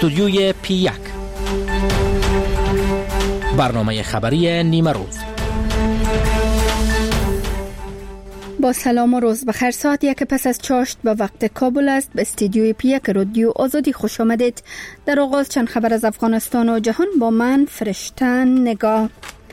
استودیوی P1 برنامه خبری نیمه روز. با سلام و روز بخیر. ساعت یک پس از چاشت به وقت کابل است. به استودیوی P1 رادیو آزادی خوش آمدید. در آغاز چند خبر از افغانستان و جهان با من فرشتن نگاه.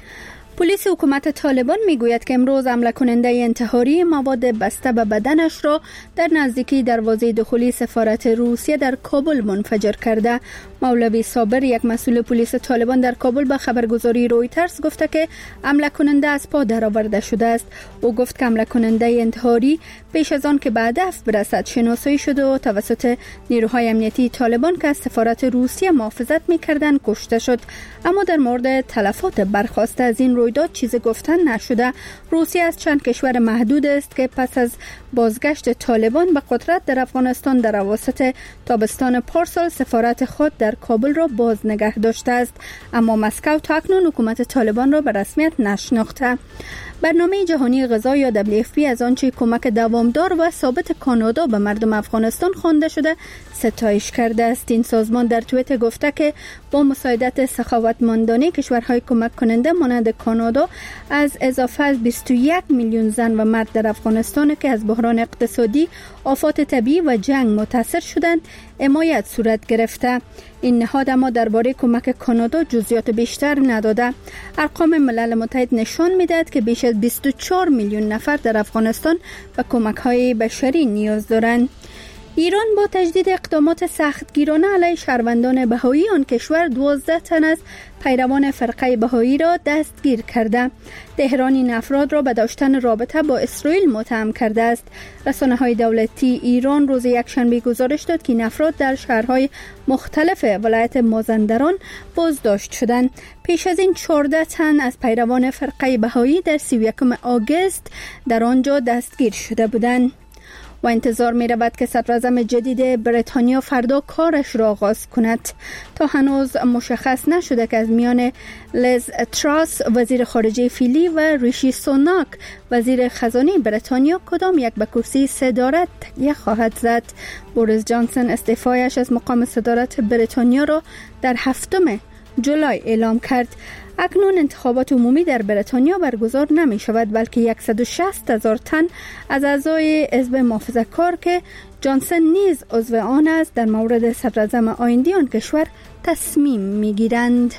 پلیس حکومت طالبان میگوید که امروز حمله کننده انتحاری مواد بسته به بدنش را در نزدیکی دروازه دخولی سفارت روسیه در کابل منفجر کرده. مولوی صابر، یک مسئول پلیس طالبان در کابل، به خبرگزاری رویترز گفته که حمله کننده از پا درآورده شده است. او گفت که حمله کننده انتحاری پیش از آن که به هدف برسد شناسایی شده و توسط نیروهای امنیتی طالبان که از سفارت روسیه محافظت می‌کردند کشته شد. اما در مورد تلفات برخاسته از این رویداد چیزی گفتن نشده. روسیه از چند کشور محدود است که پس از بازگشت طالبان به قدرت در افغانستان در اواسط تابستان پارسال سفارت خود در کابل را باز نگه داشته است، اما مسکو تا اکنون حکومت طالبان را به رسمیت نشناخته. برنامه جهانی غذا یا WFP از آنچه کمک دوامدار و ثابت کانادا به مردم افغانستان خوانده شده ستایش کرده است. این سازمان در توییتر گفته که با مساعدت سخاوتمندانه کشورهای کمک کننده مانند کانادا از اضافه از 21 میلیون زن و مرد در افغانستان که از بحران اقتصادی، آفات طبیعی و جنگ متاثر شدند حمایت صورت گرفته. این نهاد اما درباره کمک کانادا جزئیات بیشتر نداده. ارقام ملل متحد نشان می‌دهد که بیش از 24 میلیون نفر در افغانستان به کمک‌های بشری نیاز دارند. ایران با تجدید اقدامات سختگیرانه علیه شهروندان بهایی آن کشور 12 تن از پیروان فرقه بهایی را دستگیر کرده. تهران این افراد را به داشتن رابطه با اسرائیل متهم کرده است. رسانه‌های دولتی ایران روز یکشنبه گزارش داد که این افراد در شهرهای مختلف ولایت مازندران بازداشت شدند. پیش از این 14 تن از پیروان فرقه بهایی در 31 آگوست در آنجا دستگیر شده بودند. و انتظار می رود که صدراعظم جدید بریتانیا فردا کارش را آغاز کند. تا هنوز مشخص نشده که از میان لیز تراس وزیر خارجه فعلی و ریشی سوناک وزیر خزانه بریتانیا کدام یک به کرسی صدارت تکیه خواهد زد. بوریس جانسون استعفایش از مقام صدارت بریتانیا را در 7 جولای اعلام کرد. اکنون انتخابات عمومی در بریتانیا برگزار نمی شود، بلکه 160,000 تن از اعضای حزب محافظه‌کار که جانسون نیز عضو آن است در مورد صدراعظم آینده آن کشور تصمیم می گیرند.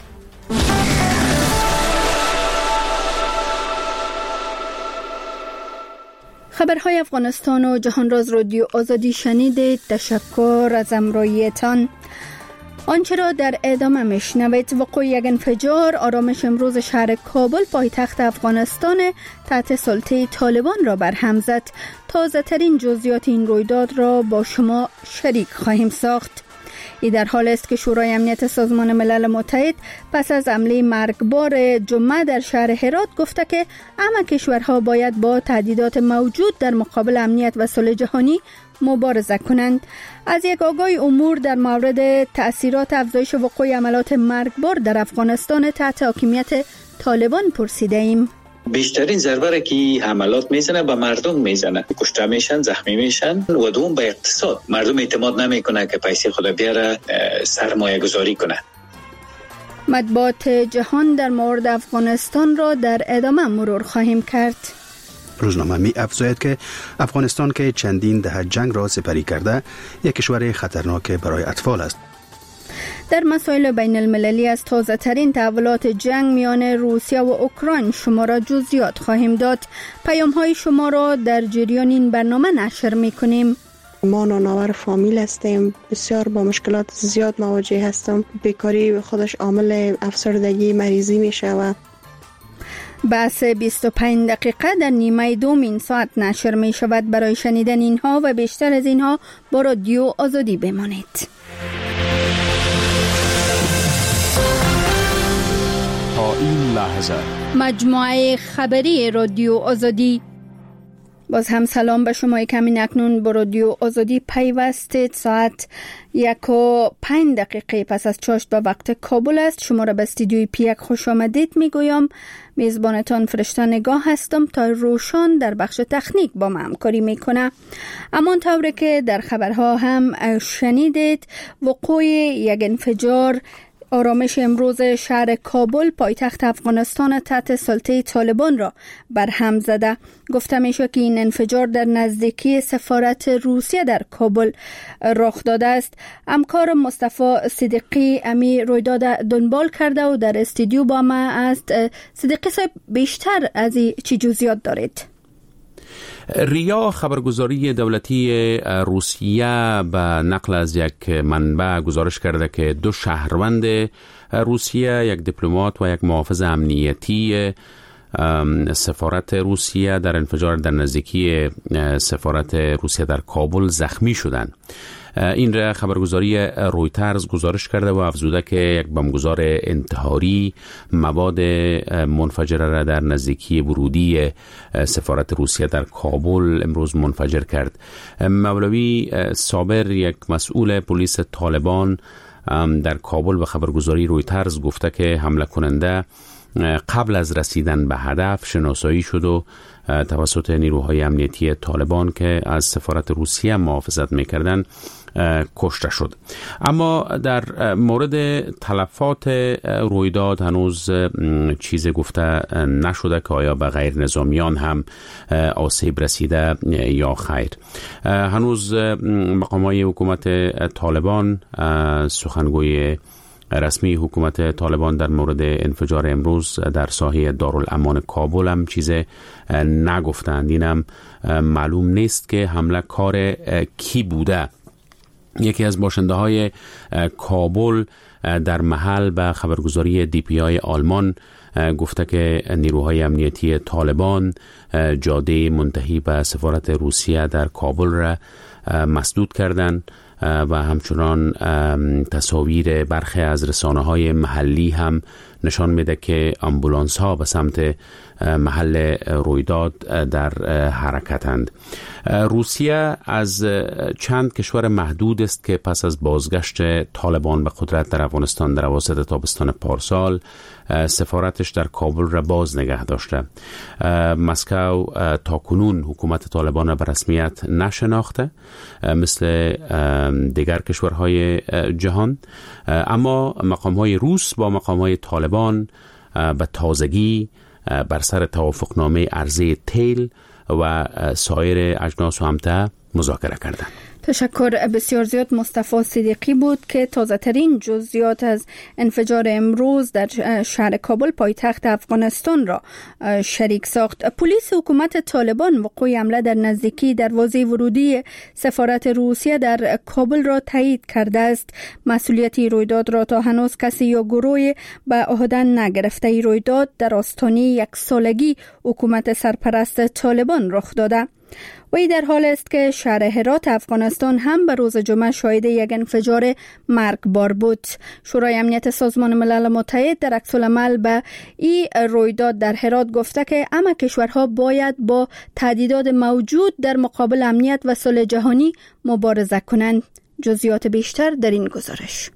خبرهای افغانستان و جهان راز رادیو آزادی شنیدید. تشکر از همراهیتان. آنچه را در ادامه میشنوید: وقوع یک انفجار آرامش امروز شهر کابل پایتخت افغانستان تحت سلطه طالبان را برهم زد. تازه ترین جزئیات این رویداد را با شما شریک خواهیم ساخت. این در حال است که شورای امنیت سازمان ملل متحد پس از حمله مرگبار جمعه در شهر هرات گفته که همه کشورها باید با تهدیدات موجود در مقابل امنیت و صلح جهانی مبارزه کنند. از یک آگاهی امور در مورد تأثیرات افزایش وقوع حملات مرگبار در افغانستان تحت حاکمیت طالبان پرسیده ایم. بیشترین ضربه را که حملات میزنه به مردم میزنه، کشته میشن، زخمی میشن و دوم به اقتصاد. مردم اعتماد نمیکنه که پیسه خود بیاره سرمایه گذاری کنه. مطبوعات جهان در مورد افغانستان را در ادامه مرور خواهیم کرد. روزنامه می افزاید که افغانستان که چندین دهه جنگ را سپری کرده یک کشور خطرناک برای اطفال است. در مسائل بین المللی از تازه ترین تحولات جنگ میان روسیه و اوکراین شما را جزئیات خواهیم داد. پیام های شما را در جریان این برنامه نشر می کنیم. ما نانآور فامیل هستیم، بسیار با مشکلات زیاد مواجه هستم. بیکاری خودش عامل افسردگی مریضی می شود. بحث 25 دقیقه در نیمه دوم این ساعت نشر می شود. برای شنیدن اینها و بیشتر از اینها با رادیو آزادی بمانید. تا این لحظه مجموعه خبری رادیو آزادی. باز هم سلام به شما. کمی اکنون به رادیو آزادی پیوستید. ساعت 1:05 پس از چاشت به وقت کابل است. شما را به استودیوی پیک خوش آمدید میگویم. میزبانتان فرشته نگاه هستم تا روشن در بخش تکنیک با من همکاری میکنه. اما طوری که در خبرها هم شنیدید، وقوع یک انفجار آرامش امروز شهر کابل پایتخت افغانستان تحت سلطه طالبان را برهم زده. گفته میشه که این انفجار در نزدیکی سفارت روسیه در کابل رخ داده است. همکار مصطفی صدیقی امی رویداد دنبال کرده و در استودیو با ما است. صدیقی صاحب، بیشتر از چی جزئیات دارید؟ ریا خبرگزاری دولتی روسیه به نقل از یک منبع گزارش کرده که 2 شهروند روسیه، یک دیپلمات و یک محافظ امنیتی سفارت روسیه در انفجار در نزدیکی سفارت روسیه در کابل زخمی شدند. این را خبرگزاری رویترز گزارش کرده و افزوده که یک بمبگذار انتحاری مواد منفجره را در نزدیکی ورودی سفارت روسیه در کابل امروز منفجر کرد. مولوی صابر، یک مسئول پلیس طالبان در کابل به خبرگزاری رویترز گفته که حمله کننده قبل از رسیدن به هدف شناسایی شد و توسط نیروهای امنیتی طالبان که از سفارت روسیه محافظت می‌کردند کشته شد. اما در مورد تلفات رویداد هنوز چیز گفته نشده که آیا به غیر نظامیان هم آسیب رسیده یا خیر. هنوز مقامات حکومت طالبان، سخنگوی رسمی حکومت طالبان در مورد انفجار امروز در ساحه دارالامان کابل هم چیز نگفتند. اینم معلوم نیست که حمله کار کی بوده. یکی از باشنده های کابل در محل به خبرگزاری DPI آلمان گفته که نیروهای امنیتی طالبان جاده منتهی به سفارت روسیه در کابل را مسدود کردند و همچنان تصاویر برخی از رسانه‌های محلی هم نشان میده که آمبولانس ها به سمت محل رویداد در حرکتند. روسیه از چند کشور محدود است که پس از بازگشت طالبان به قدرت در افغانستان در اواسط تابستان پارسال سفارتش در کابل را باز نگه داشته. مسکو تاکنون حکومت طالبان را به رسمیت نشناخته مثل دیگر کشورهای جهان، اما مقام‌های روس با مقام‌های طالبان به تازگی بر سر توافقنامه عرضه تیل و سایر اجناس و امتع مذاکره کردند. تشکر بسیار زیاد. مصطفی صدیقی بود که تازه ترین جزئیات از انفجار امروز در شهر کابل پایتخت افغانستان را شریک ساخت. پلیس حکومت طالبان وقوع حمله در نزدیکی دروازه ورودی سفارت روسیه در کابل را تایید کرده است. مسئولیت رویداد را تا هنوز کسی یا گروهی به عهده نگرفته. رویداد در آستانه 1 سالگی حکومت سرپرست طالبان رخ داده. و این در حال است که شهر هرات افغانستان هم به روز جمعه شاهد یک انفجار مرگبار بود. شورای امنیت سازمان ملل متحد در عکس‌العمل به این رویداد در هرات گفته که همه کشورها باید با تهدیدات موجود در مقابل امنیت و صلح جهانی مبارزه کنند. جزئیات بیشتر در این گزارش.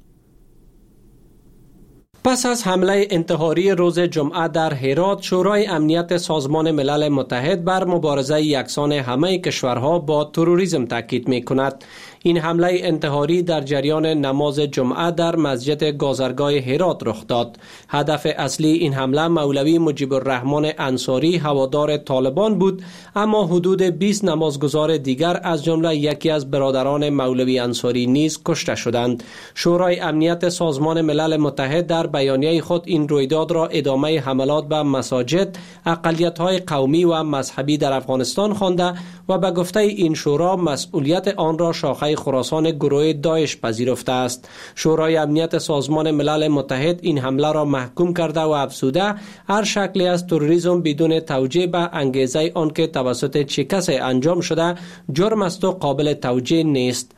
پس از حمله انتحاری روز جمعه در هرات، شورای امنیت سازمان ملل متحد بر مبارزه یکسان همه کشورها با تروریسم تاکید می‌کند. این حمله انتحاری در جریان نماز جمعه در مسجد گازرگاه هرات رخ داد. هدف اصلی این حمله مولوی مجیب الرحمن انصاری هوادار طالبان بود، اما حدود 20 نمازگزار دیگر از جمله یکی از برادران مولوی انصاری نیز کشته شدند. شورای امنیت سازمان ملل متحد در بیانیه خود این رویداد را ادامه حملات به مساجد، اقلیت‌های قومی و مذهبی در افغانستان خوانده و به گفته این شورا مسئولیت آن را شاخه خراسان گروه داعش پذیرفته است. شورای امنیت سازمان ملل متحد این حمله را محکوم کرده و افزوده هر شکلی از تروریسم بدون توجیه به انگیزه آن که توسط چه کسی انجام شده جرم است و قابل توجیه نیست.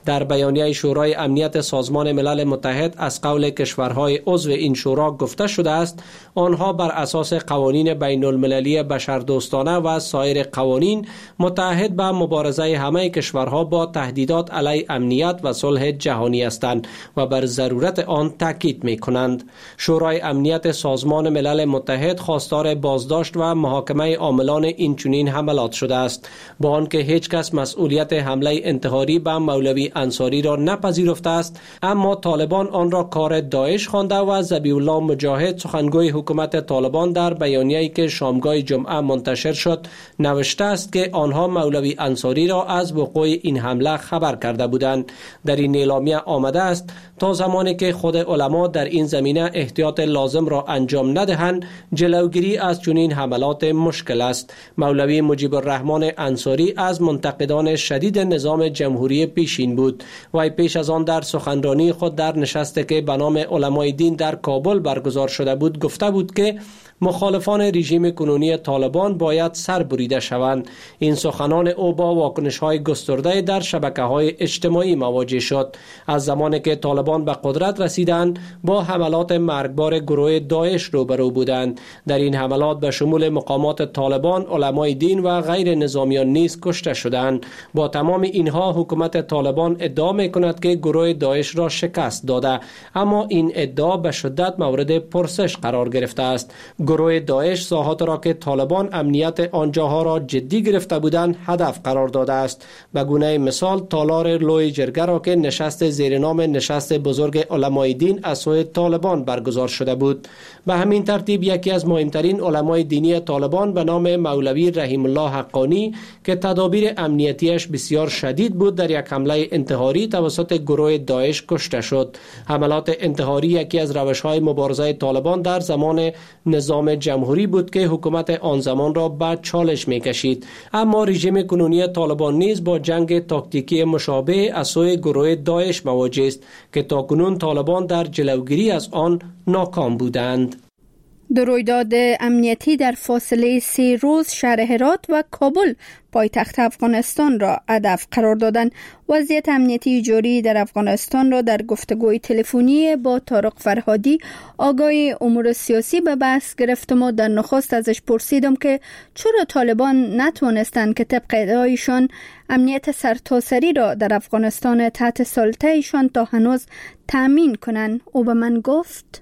در بیانیه شورای امنیت سازمان ملل متحد از قول کشورهای عضو این شورا گفته شده است آنها بر اساس قوانین بین المللی بشردوستانه و سایر قوانین متحد به مبارزه همه کشورها با تهدیدات علیه امنیت و صلح جهانی هستند و بر ضرورت آن تاکید می‌کنند. شورای امنیت سازمان ملل متحد خواستار بازداشت و محاکمه عاملان این چنین حملات شده است، با آنکه هیچ کس مسئولیت حمله انتحاری به مولوی انصاری را نپذیرفته است، اما طالبان آن را کار داعش خوانده و ذبیح الله مجاهد سخنگوی حکومت طالبان در بیانیه‌ای که شامگاه جمعه منتشر شد نوشته است که آنها مولوی انصاری را از وقوع این حمله خبر کرده بودند. در این اعلامیه آمده است تا زمانی که خود علما در این زمینه احتیاط لازم را انجام ندهند جلوگیری از چنین حملات مشکل است. مولوی مجیب الرحمن انصاری از منتقدان شدید نظام جمهوری پیشین بود. وی پیش از آن در سخنرانی خود در نشستی که به نام علمای دین در کابل برگزار شده بود گفته بود که مخالفان رژیم کنونی طالبان باید سر بریده شوند. این سخنان او با واکنش‌های گسترده در شبکه‌های اجتماعی مواجه شد. از زمانی که طالبان به قدرت رسیدند با حملات مرگبار گروه داعش روبرو بودند. در این حملات به شمول مقامات طالبان، علمای دین و غیر نظامیان نیز کشته شدند. با تمام اینها حکومت طالبان ادعا می‌کند که گروه داعش را شکست داده، اما این ادعا به شدت مورد پرسش قرار گرفته است. گروه داعش ساحات را که طالبان امنیت آنجاها را جدی گرفته بودند هدف قرار داده است. به گونه مثال تالار لوی جرگه را که نشست زیر نام نشست بزرگ علمای دین از سوی طالبان برگزار شده بود. به همین ترتیب یکی از مهمترین علمای دینی طالبان به نام مولوی رحیم الله حقانی که تدابیر امنیتیش بسیار شدید بود در یک حمله انتحاری توسط گروه داعش کشته شد. حملات انتحاری یکی از روش‌های مبارزه طالبان در زمان نظام جمهوری بود که حکومت آن زمان را به چالش می‌کشید، اما رژیم کنونی طالبان نیز با جنگ تاکتیکی مشابه از سوی گروه داعش مواجه است که تاکنون طالبان در جلوگیری از آن ناکام بودند. دو رویداد امنیتی در فاصله 3 روز شهر هرات و کابل پایتخت افغانستان را هدف قرار دادند. وضعیت امنیتی جاری در افغانستان را در گفتگوی تلفنی با طارق فرهادی آگاه امور سیاسی به بحث گرفتم و در نخست ازش پرسیدم که چرا طالبان نتوانستند که طبق ادعایشان امنیت سرتاسری را در افغانستان تحت سلطه ایشان تا هنوز تأمین کنند. او به من گفت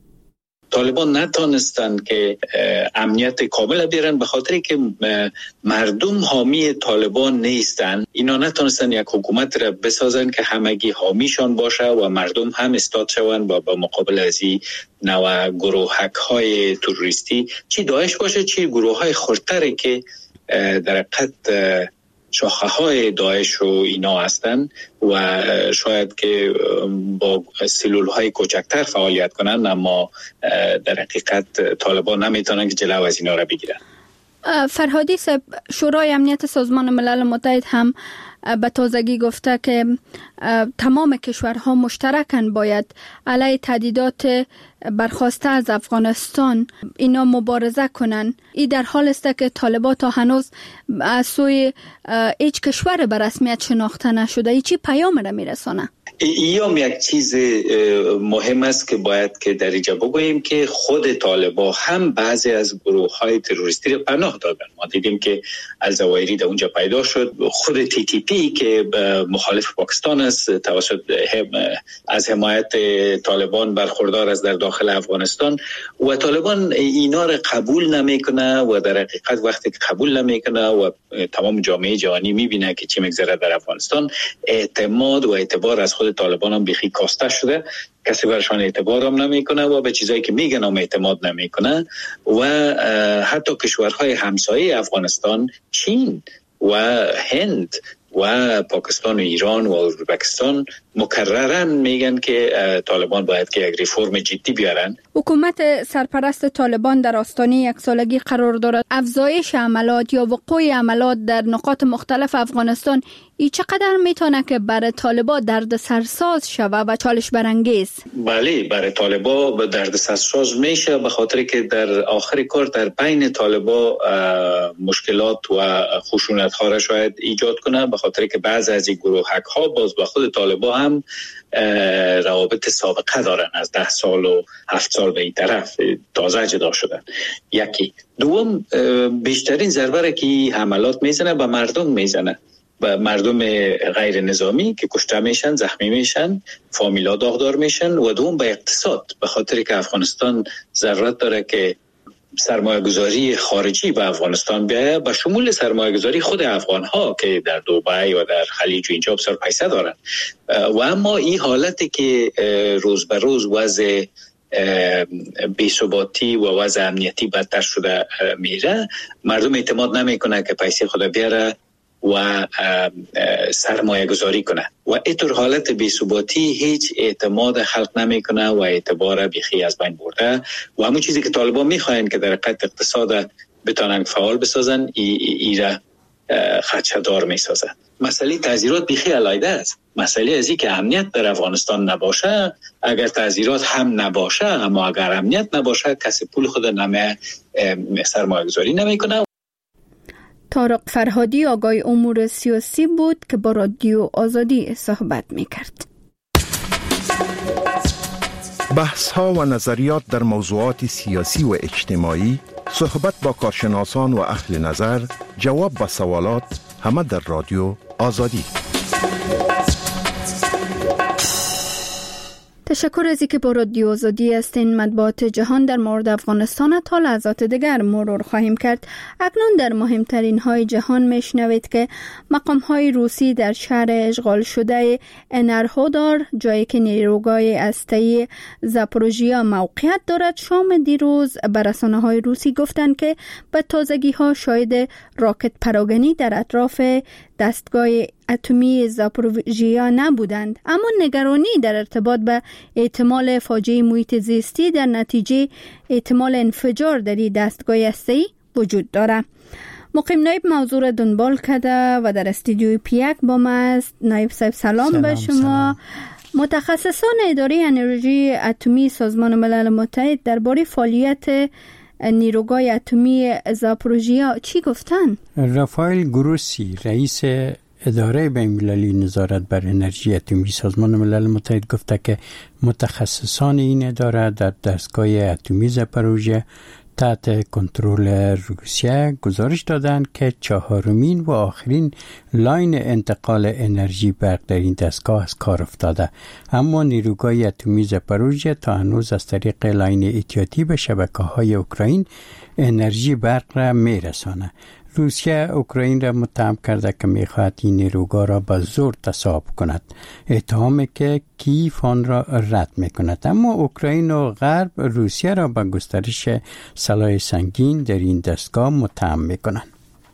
طالبان نتانستند که امنیت کامل بیارن به خاطری که مردم حامی طالبان نیستن. اینا نتانستن یک حکومت را بسازن که همگی حامیشان باشه و مردم هم استاد شوند با مقابل از این نوع گروهک های تروریستی، چی داعش باشه چی گروه های خردتری که در حقیقت شاخه های داعش و اینا هستن و شاید که با سلول های کوچکتر فعالیت کنن، اما در حقیقت طالبان نمیتونن که جلو از اینا را بگیرن. فرهادی صاحب، شورای امنیت سازمان ملل متحد هم به تازگی گفته که تمام کشورها مشترکاً باید علیه تهدیدات برخاسته از افغانستان اینا مبارزه کنن. این در حال است که طالبان تا هنوز از سوی هیچ کشور به رسمیت شناخته نشده. این چی پیام را میرسانه؟ ایام یک چیز مهم است که باید که در اینجا بگوییم که خود طالبان هم بعضی از گروه های تروریستی را پناه دادن. ما دیدیم که الزوایری در اونجا پیدا شد. خود TTP که مخالف پاکستان است توسط از حمایت طالبان برخوردار است در داخل افغانستان و طالبان اینا را قبول نمیکنه و در حقیقت وقتی که قبول نمیکنه و تمام جامعه جهانی میبینه که چی میگذره در افغانستان، اعتماد و اعتبار از خود طالبان هم بخی کاسته شده. کسی برشان اعتبار هم نمیکنه و به چیزایی که میگن هم اعتماد نمیکنه و حتی کشورهای همسایه افغانستان، چین و هند و پاکستان و ایران و ازبکستان مکررن میگن که طالبان باید که یک ریفرم جدی بیارن. حکومت سرپرست طالبان در آستانه یک سالگی قرار دارد. افزایش عملات یا وقوع عملات در نقاط مختلف افغانستان ای چقدر میتونه که برای طالبان درد سرساز شوه و چالش برانگیز؟ بله، برای طالبان درد سرساز میشه به خاطر که در آخر کار در بین طالبان مشکلات و خشونت ها را شاید ایجاد کنه، به خاطر که بعض از این گروهک ها باز با خود طالبان هم روابط سابقه دارن، از 10 سال و 7 سال به این طرف تازه جدا شدن. یکی. دوم، بیشترین ضربه را که حملات میزنه به مردم میزنه، به مردم غیر نظامی که کشته میشن، زخمی میشن، فامیلا داغدار میشن. و دوم به اقتصاد، به خاطر که افغانستان ضرورت داره که سرمایه گذاری خارجی به افغانستان بیاید، به شمول سرمایه گذاری خود افغان ها که در دبی و در خلیج و اینجا بسیار پیسه دارن. و اما این حالتی که روز به روز وضع بی‌ثباتی و وضع امنیتی بدتر شده میره، مردم اعتماد نمیکنه که پیسه خود بیاره و سرمایه گذاری کنه و اینطور حالت بی‌ثباتی هیچ اعتماد خلق نمیکنه و اعتبار بیخی از بین برده. و همون چیزی که طالبان میخواین که در حقیقت اقتصاد بتونن فعال بسازن، ایره خدشه‌دار میسازن. مسئله تعزیرات بیخی علیحده است. مسئله از این که امنیت در افغانستان نباشه، اگر تعزیرات هم نباشه، اما اگر امنیت نباشه، کسی پول خود سرمایه گذاری نمیکنه. طارق فرهادی آگای امور سیاسی بود که با رادیو آزادی صحبت میکرد. بحث ها و نظریات در موضوعات سیاسی و اجتماعی، صحبت با کارشناسان و اهل نظر، جواب به سوالات، همه در رادیو آزادی. تشکر از اینکه با رادیو آزادی هستین. مطبوعات جهان در مورد افغانستان تا لحظات دیگر مرور خواهیم کرد. اکنون در مهمترین های جهان میشنوید که مقام های روسی در شهر اشغال شده انرهودار، جایی که نیروگاه هسته‌ای زاپوروژیا موقعیت دارد، شام دیروز به رسانه های روسی گفتند که به تازگی ها شاهد راکت پراگنی در اطراف دستگاه اتمی زاپوروژیا نبودند، اما نگرانی در ارتباط به احتمال فاجعه محیط زیستی در نتیجه احتمال انفجار در این دستگاه هسته‌ای وجود دارد. مقیم نایب موضوع را دنبال کرده و در استودیوی پیک با ما است. نایب صاحب سلام به شما. متخصصان اداره انرژی اتمی سازمان ملل متحد درباره فعالیت نیروگاه اتمی زاپوروژیا چی گفتن؟ رافائل گروسی، رئیس اداره بین‌المللی نظارت بر انرژی اتمی سازمان ملل متحد، گفته که متخصصان این اداره در دستگاه اتمی زاپوروژیا تحت کنترل روسیه گزارش دادند که 4مین و آخرین لاین انتقال انرژی برق در این دستگاه از کار افتاده، اما نیروگاه اتمی زاپوروژیا تا هنوز از طریق لاین احتیاطی به شبکه‌های اوکراین انرژی برق را می‌رساند. روسیه اوکراین را متهم کرده که می‌خواهد این نیروگاه را به زور تصاحب کند، اتهامی که کیف آن را رد می‌کند. اما اوکراین و غرب روسیه را به گسترش سلاح سنگین در این دستگاه متهم می‌کنند.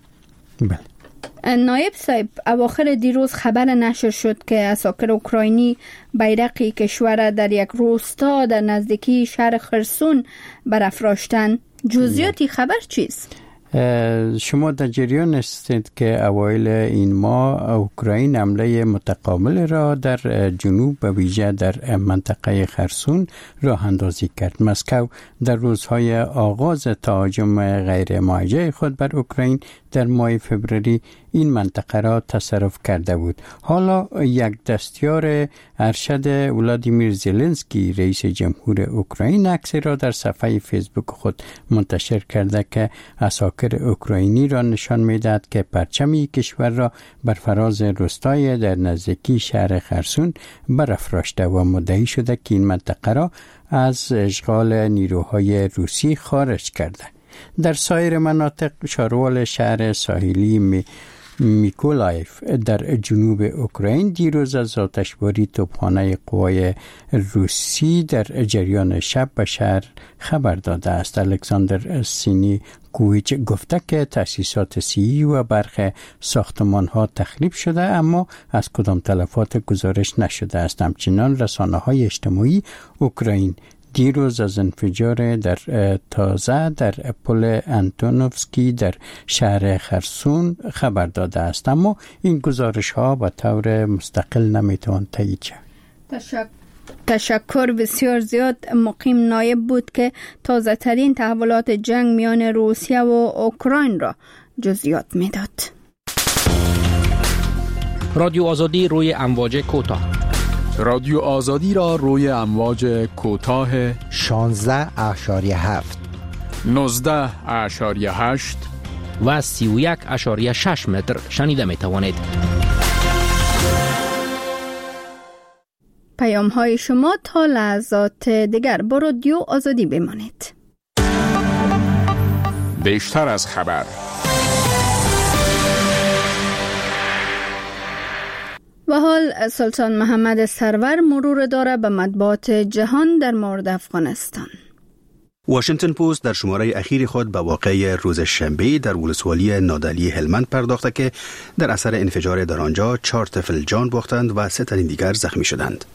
بله. نایب صاحب، اواخر دیروز خبر نشر شد که عساکر اوکراینی بیرق کشور در یک روستا در نزدیکی شهر خرسون برافراشتند. جزئیاتی خبر چیست؟ شما در جریان هستید که اوایل این ماه اوکراین حمله متقابل را در جنوب و ویژه در منطقه خرسون راه اندازی کرد. مسکو در روزهای آغاز تهاجم غیر موجه خود بر اوکراین در ماه فوریه این منطقه را تصرف کرده بود. حالا یک دستیار ارشد ولادیمیر زلنسکی، رئیس جمهور اوکراین، عکسی را در صفحه فیسبوک خود منتشر کرده که عساکر اوکراینی را نشان می‌دهد که پرچم کشور را بر فراز روستای در نزدیکی شهر خرسون برافراشته و مدعی شده که این منطقه را از اشغال نیروهای روسی خارج کرده. در سایر مناطق شاروال شهر ساحلی میکولایف در جنوب اوکراین دیروز از آتشباری توپخانه قوای روسی در جریان شب به شهر خبر داده است. الکساندر سینیکویچ گفته که تأسیسات صحی و برخی ساختمان‌ها تخریب شده، اما از کدام تلفات گزارش نشده است. همچنان رسانه‌های اجتماعی اوکراین دیروز از انفجار در تازه در پل انتونوفسکی در شهر خرسون خبر داده است، اما این گزارش ها به طور مستقل نمیتوان تایید شود. تشکر بسیار زیاد. مقیم نایب بود که تازه ترین تحولات جنگ میان روسیه و اوکراین را جزئیات میداد. رادیو آزادی روی امواج کوتاه. رادیو آزادی را روی امواج کوتاه 16.7 19.8 و 31.6 متر شنیده می توانید. پیام های شما تا لحظات دیگر با رادیو آزادی بمانید. بیشتر از خبر. و حال سلطان محمد سرور مرور داره به مطبوعات جهان در مورد افغانستان. واشنگتن پست در شماره اخیر خود به واقعه روز شنبه در ولسوالی نادعلی هلمند پرداخته که در اثر انفجار در آنجا 4 طفل جان باختند و 3 تن دیگر زخمی شدند.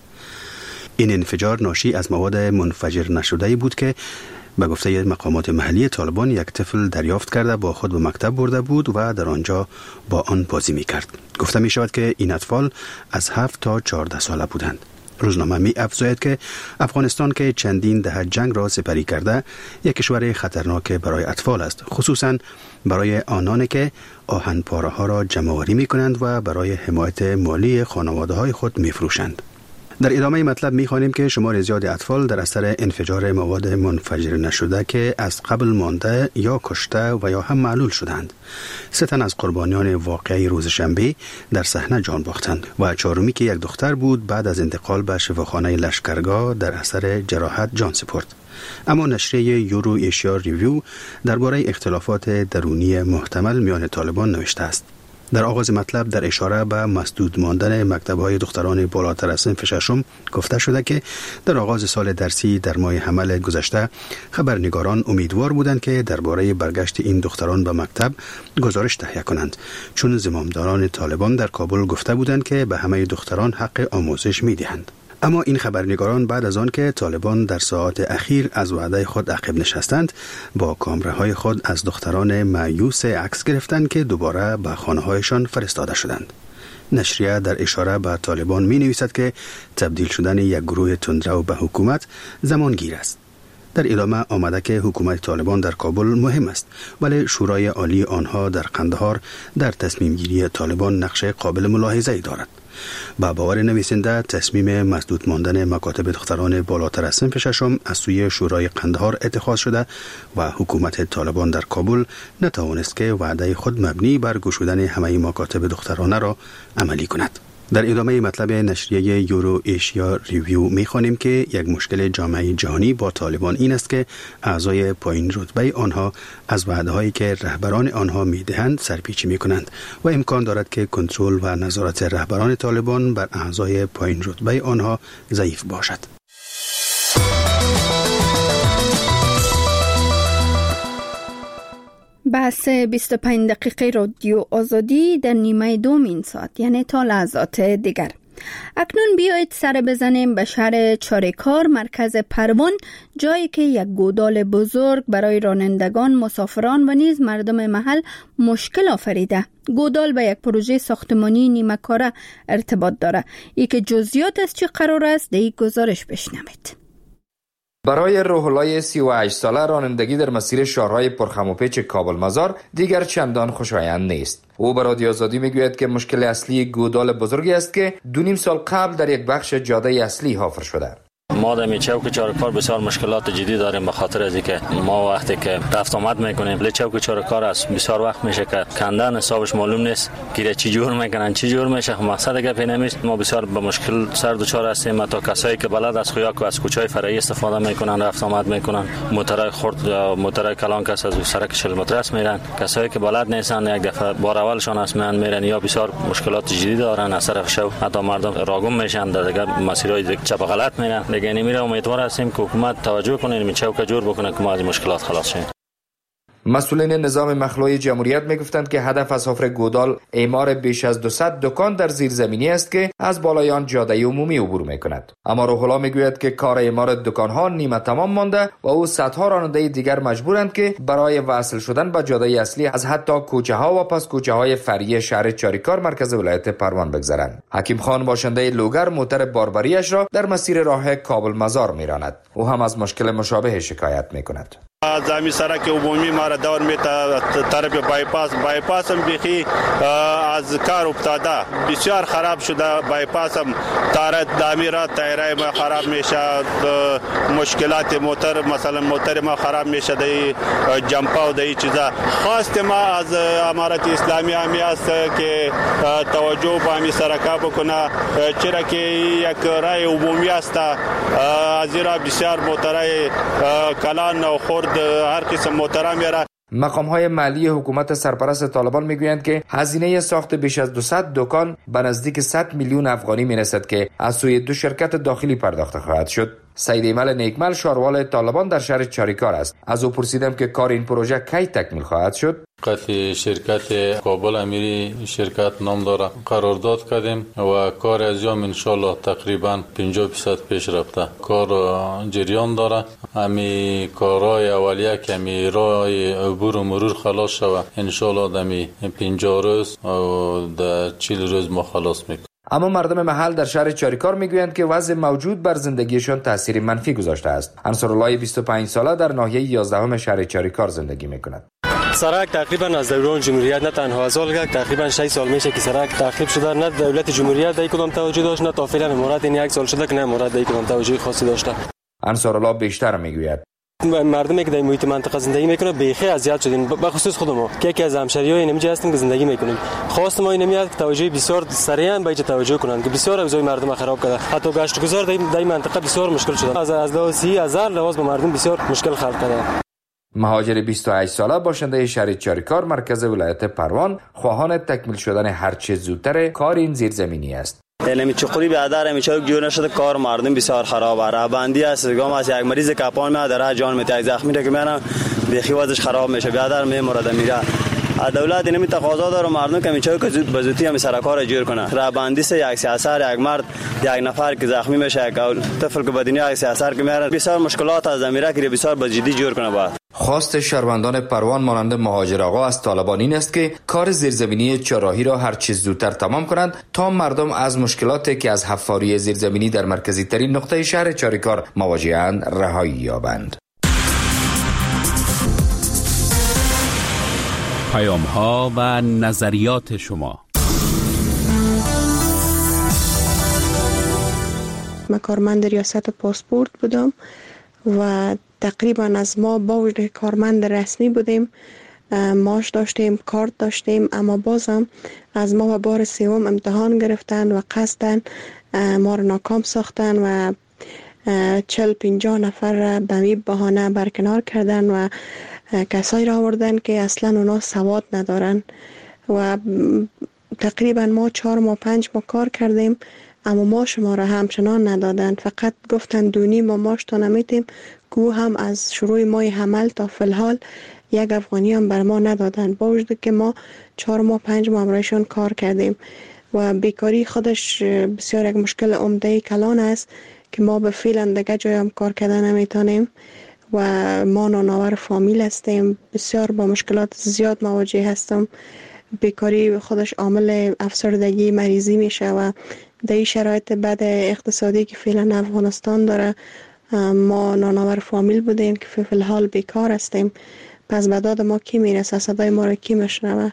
این انفجار ناشی از مواد منفجر نشده بود که به گفته مقامات محلی طالبان یک طفل دریافت کرده با خود به مکتب برده بود و در آنجا با آن بازی می کرد. گفته می شود که این اطفال از 7 تا 14 ساله بودند. روزنامه می افزاید که افغانستان که چندین دهه جنگ را سپری کرده یک کشور خطرناک برای اطفال است، خصوصا برای آنانی که آهنپاره ها را جمع‌آوری می کنند و برای حمایت مالی خانواده های خود می فروشند. در ادامه مطلب می‌خوانیم که شمار زیاد اطفال در اثر انفجار مواد منفجر نشده که از قبل مانده یا کشته و یا هم معلول شدند. 3 تن از قربانیان واقعی روز شنبه در صحنه جان باختند و 4می که یک دختر بود بعد از انتقال به شفاخانه لشکرگاه در اثر جراحت جان سپرد. اما نشریه یورو ایشیا ریویو درباره اختلافات درونی محتمل میان طالبان نوشته است. در آغاز مطلب در اشاره به مسدود ماندن مکتب‌های دختران بالاتر از صنف ششم گفته شده که در آغاز سال درسی در ماه حمل گذشته خبرنگاران امیدوار بودند که درباره برگشت این دختران به مکتب گزارش تهیه کنند، چون زمامداران طالبان در کابل گفته بودند که به همه دختران حق آموزش می‌دهند. اما این خبرنگاران بعد از آن که طالبان در ساعات اخیر از وعده خود عقب نشستند با کامراهای خود از دختران مایوس عکس گرفتند که دوباره به خانه‌هایشان فرستاده شدند. نشریه در اشاره به طالبان می نویسد که تبدیل شدن یک گروه تندرو به حکومت زمانگیر است. در ادامه آمده که حکومت طالبان در کابل مهم است، ولی شورای عالی آنها در قندهار در تصمیم گیری طالبان نقش قابل ملاحظه‌ای دارد. با باور نویسنده تصمیم مسدود ماندن مکاتب دختران بالاتر از صنف ششم از سوی شورای قندهار اتخاذ شده و حکومت طالبان در کابل نتوانست که وعده خود مبنی بر گشودن همه مکاتب دخترانه را عملی کند. در ادامه مطلب نشریه یورو ایشیا ریویو می‌خوانیم که یک مشکل جامعه جهانی با طالبان این است که اعضای پایین رتبه آنها از وعده‌هایی که رهبران آنها می‌دهند سرپیچی می‌کنند و امکان دارد که کنترل و نظارت رهبران طالبان بر اعضای پایین رتبه آنها ضعیف باشد. بحث 25 دقیقه رادیو آزادی در نیمه دوم این ساعت، یعنی تا لحظات دیگر. اکنون بیایید سر بزنیم به شهر چاریکار، مرکز پروان، جایی که یک گودال بزرگ برای رانندگان، مسافران و نیز مردم محل مشکل آفریده. گودال به یک پروژه ساختمانی نیمه کاره ارتباط داره. ای که جزئیات از چه قرار است در این گزارش بشنوید. برای روح الله 38 ساله رانندگی در مسیر شهرهای پرخم و پیچ کابل مزار دیگر چندان خوشایند نیست. او به رادیو آزادی میگوید که مشکل اصلی گودال بزرگی است که 2.5 سال قبل در یک بخش جاده اصلی حفر شده. ما در چوک چارکار بسیار مشکلات جدی داریم به خاطر از اینکه ما وقتی که رفت آمد میکنیم له چوک چارکار است بسیار وقت میشه که کندن حسابش معلوم نیست که چی جور میکنن چی جور میشه. مقصد گپ نمیست. ما بسیار به مشکل سر دچار هستیم. تا کسایی که بلد از خویاک و از کوچه‌های فرعی استفاده میکنن رفت آمد میکنن، موتورای خرد یا موتورای کلان کس از سرک 40 متر میرن. کسایی که بلد نیستن یک دفعه بار اولشان اسمن میرن یا بسیار مشکلات جدی دارن از طرف شو. حتی مردم راگم میشن در مسیرهای چپ غلط میرن. یعنی میره امیدوار هستیم که حکومت توجه کنه این چوک جور بکنه که ما از مشکلات خلاص شیم. مسئولین نظام مخلوعی جمهوریت میگفتند که هدف از حفر گودال اعمار بیش از 200 دکان در زیرزمینی است که از بالای آن جاده عمومی عبور میکند. اما روح الله میگوید که کار اعمار دکانها نیمه تمام مانده و او صدها راننده دیگر مجبورند که برای وصل شدن به جاده اصلی از حتی کوچه ها و پس کوچه های فرعی شهر چاریکار مرکز ولایت پروان بگذرند. حکیم خان باشنده لوگر موتر باربریش را در مسیر راه کابل مزار میراند. او هم از مشکل مشابه شکایت میکند. از همین سرک عمومی ما را دور میته طرف بایپاس هم بیخی از کار افتاده، بسیار خراب شده. بایپاس هم تعمیرات تایرای ما خراب میشه، مشکلات موتر، مثلا موتر ما خراب میشه، دی جمپا و دی چیزا. خواست ما از امارت اسلامی همی است که توجه به همین سرکا بکنه، چرا که یک راه عمومی است، از را بسیار موترای کلان و خرد هر قسم موتر میره. مقام‌های محلی حکومت سرپرست طالبان میگویند که هزینه ساخت بیش از 200 دکان به نزدیک 100 میلیون افغانی میرسد که از سوی 2 شرکت داخلی پرداخته خواهد شد. سید ایمل نیکمل شاروال طالبان در شهر چاریکار است. از او پرسیدم که کار این پروژه کی تکمیل خواهد شد. قطعی شرکت کابل امیری شرکت نام داره، قرارداد کردیم و کار از یام انشالله تقریبا 50% پیش رفته. کار جریان داره. امی کارهای اولیه که امی راه عبور و مرور خلاص شود انشالله دمی 50 روز و در 40 روز ما خلاص میکنیم. اما مردم محل در شهر چاریکار میگویند که وضع موجود بر زندگیشان تاثیر منفی گذاشته است. انصارالله 25 ساله در ناحیه 11 شهر چاریکار زندگی میکند. سرک تقریبا از دوران جمهوریت نه تنها ازال تقریبا 6 سال میشه که سرک تخریب شده، نه دولت جمهوریت در کدام توجه داشت، نه تا فعلا امارات این 1 سال شده که نه امارات در کدام توجه خاصی داشته. انصارالله بیشتر میگوید مردمی که در محیط منطقه زندگی میکنه بیخی اذیت شدیم، به خصوص خود ما که یکی از همشهریای اینجا هستیم که زندگی میکنیم. خواست ما اینمیاد توجه بسیار سریعا به توجه کنند که بسیار اوضاع مردم خراب کرده. حتی گشت گذار در منطقه بسیار مشکل شده. از لحاظ 30000 لحاظ به مردم بسیار مشکل خلق کرده. مهاجر 28 ساله باشنده شهر چاریکار مرکز ولایت پروان خواهان تکمیل شدن هر چه زودتر کار این زیرزمینی است. علمی چقوری بیادر همیشه جور نشده، کار مردم بسیار خراب است. بندی است، گام است، یک مریض کپان میاد در جان میته، یک زخمی که میانه بخی وضعش خراب میشه، بیادر میمرد میره. دولت اینمی تقاضا داره مردم که میچه که زود بزودی هم سرکار جور کنه. راه بندی سه یک سیاسر، یک مرد، یک نفر که زخمی میشه، یک طفل که بدنی یک سیاسر که میاره، بسیار مشکلات از زمیره که بسیار بجدی جور کنه. باید خواست شهروندان پروان مانند مهاجر آقا از طالبان این است که کار زیرزمینی چهارراهی را هر چیز زودتر تمام کنند تا مردم از مشکلاتی که از حفاری زیرزمینی در مرکزی ترین نقطه شهر چاریکار مواجه‌اند رهایی یابند. پیام ها و نظریات شما. من کارمند ریاست پاسپورت بودم و تقریبا از ما با وجود کارمند رسمی بودیم، معاش داشتیم، کارت داشتیم، اما بازم از ما و بار سوم امتحان گرفتن و قصدن ما را ناکام ساختن و 40-50 نفر را به می بهانه برکنار کردن و کسایی را آوردن که اصلا اونا سواد ندارن و تقریبا ما 4 ماه 5 ماه کار کردیم، اما ما شما را همچنان ندادن، فقط گفتن 2.5 ماه ماش تا نمیتیم، گو هم از شروع ماه حمل تا فلحال 1 افغانی هم بر ما ندادن، با وجود که ما 4 ماه 5 ماه برایشان کار کردیم و بیکاری خودش بسیار یک مشکل عمده کلان است که ما به فعلا دیگه جای هم کار کردن نمیتونیم و ما نانآور فامیل هستیم، بسیار با مشکلات زیاد مواجه هستم. بیکاری خودش عامل افسردگی مریضی میشه و در این شرایط بد اقتصادی که فعلا افغانستان داره ما نانآور فامیل بودیم که فی الحال بیکار هستیم. پس به داد ما کی میرسه؟ صدای ما را کی میشنوه؟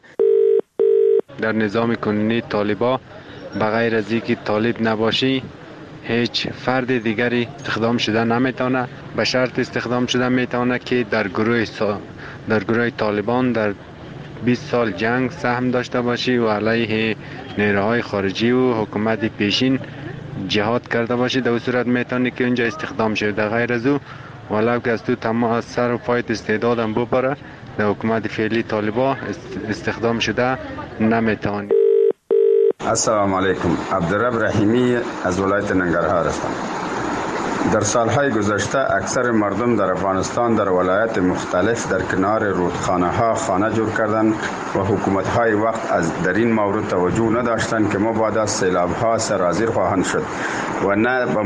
در نظام کنونی طالبا بغیر از اینکه طالب نباشی هیچ فرد دیگری استخدام شده نمیتونه، به شرط استخدام شده میتونه که در گروه طالبان در 20 سال جنگ سهم داشته باشی و علیه نیروهای خارجی و حکومت پیشین جهاد کرده باشی، در صورت میتونه که اونجا استخدام شده. در غیر از او ولو که از تو تمام سر و پایت استعدادم ببره در حکومت فعلی طالبان استخدام شده نمیتونی. السلام علیکم، عبدالرب رحیمی از ولایت ننگرهار هستم. در سالهای گذشته اکثر مردم در افغانستان در ولایت مختلف در کنار رودخانه ها خانه جور کردند و حکومت های وقت در این مورد توجه نداشتند که ما بعد از سیلاب ها سرازیر خواهند شد و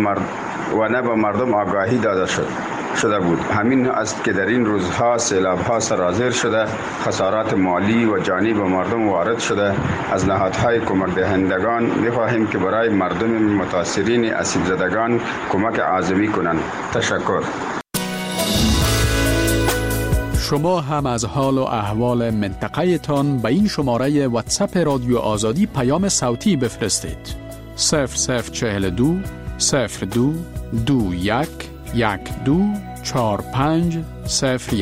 نه به مردم آگاهی داده شده بود. همین است که در این روزها سیلاب ها سرازیر شده، خسارات مالی و جانی به مردم وارد شده. از نهادهای کمک دهندگان می‌خواهیم که برای مردم متاثرین آسیب زدگان کمک اعظمی کنند. تشکر. شما هم از حال و احوال منطقه تان به این شماره واتساپ رادیو آزادی پیام صوتی بفرستید. 0042 02 21 12 45 01.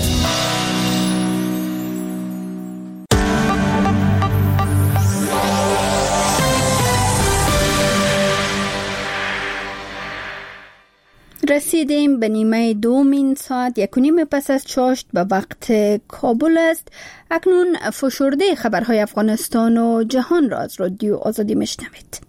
رسیدیم به نیمه دومین ساعت 1:30 پس از چاشت به وقت کابل است. اکنون فشرده خبرهای افغانستان و جهان را از رادیو آزادی میشنوید.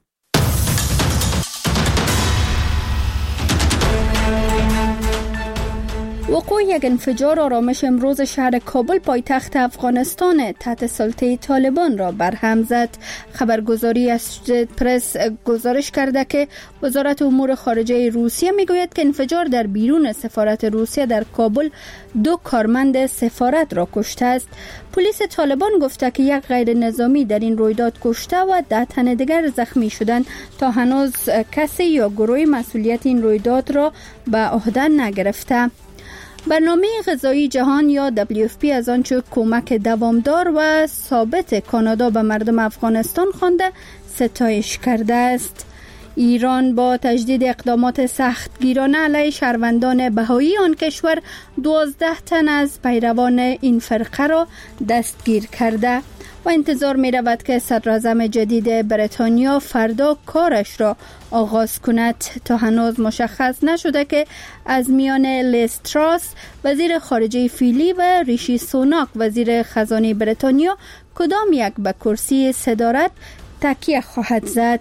وقوع یک انفجار آرامش امروز شهر کابل پایتخت افغانستان تحت سلطه طالبان را برهم زد. خبرگزاری اسوسییتد پرس گزارش کرده که وزارت امور خارجه روسیه میگوید که انفجار در بیرون سفارت روسیه در کابل 2 کارمند سفارت را کشته است. پلیس طالبان گفته که یک غیر نظامی در این رویداد کشته و 10 تن دیگر زخمی شدند. تا هنوز کسی یا گروهی مسئولیت این رویداد را به عهده نگرفته. برنامه غذایی جهان یا WFP از آنچه کمک دوامدار و ثابت کانادا به مردم افغانستان خوانده ستایش کرده است. ایران با تجدید اقدامات سختگیرانه علیه شهروندان بهایی آن کشور 12 تن از پیروان این فرقه را دستگیر کرده و انتظار می رود که صدراعظم جدید بریتانیا فردا کارش را آغاز کند. تا هنوز مشخص نشده که از میان لیز تراس وزیر خارجه فعلی و ریشی سوناک وزیر خزانه بریتانیا کدام یک به کرسی صدارت تکیه خواهد زد.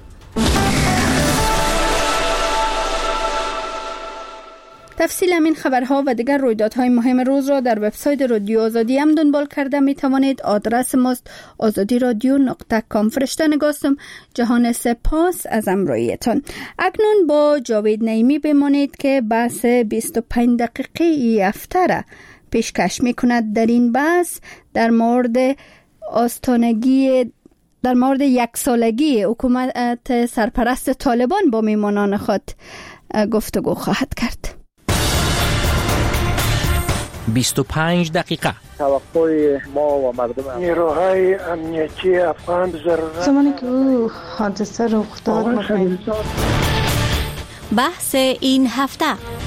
تفصیل این خبرها و دیگر رویدادهای مهم روز را در وبسایت رادیو آزادی هم دنبال کرده می توانید. آدرس ماست azadiradyo.com. فرشته نگاستم. جهان سپاس از همراهیتان. اکنون با جاوید نعیمی بمانید که بحث 25 دقیقه ای هفته را پیشکش می کند. در این بحث در مورد یک سالگی حکومت سرپرست طالبان با میمانان خود گفتگو خواهد کرد. 25 دقیقه. توقع ما و مردم نیروهای امنیتی افغان ضرورت زمانی که او حادثه رخ داد بحث این هفته.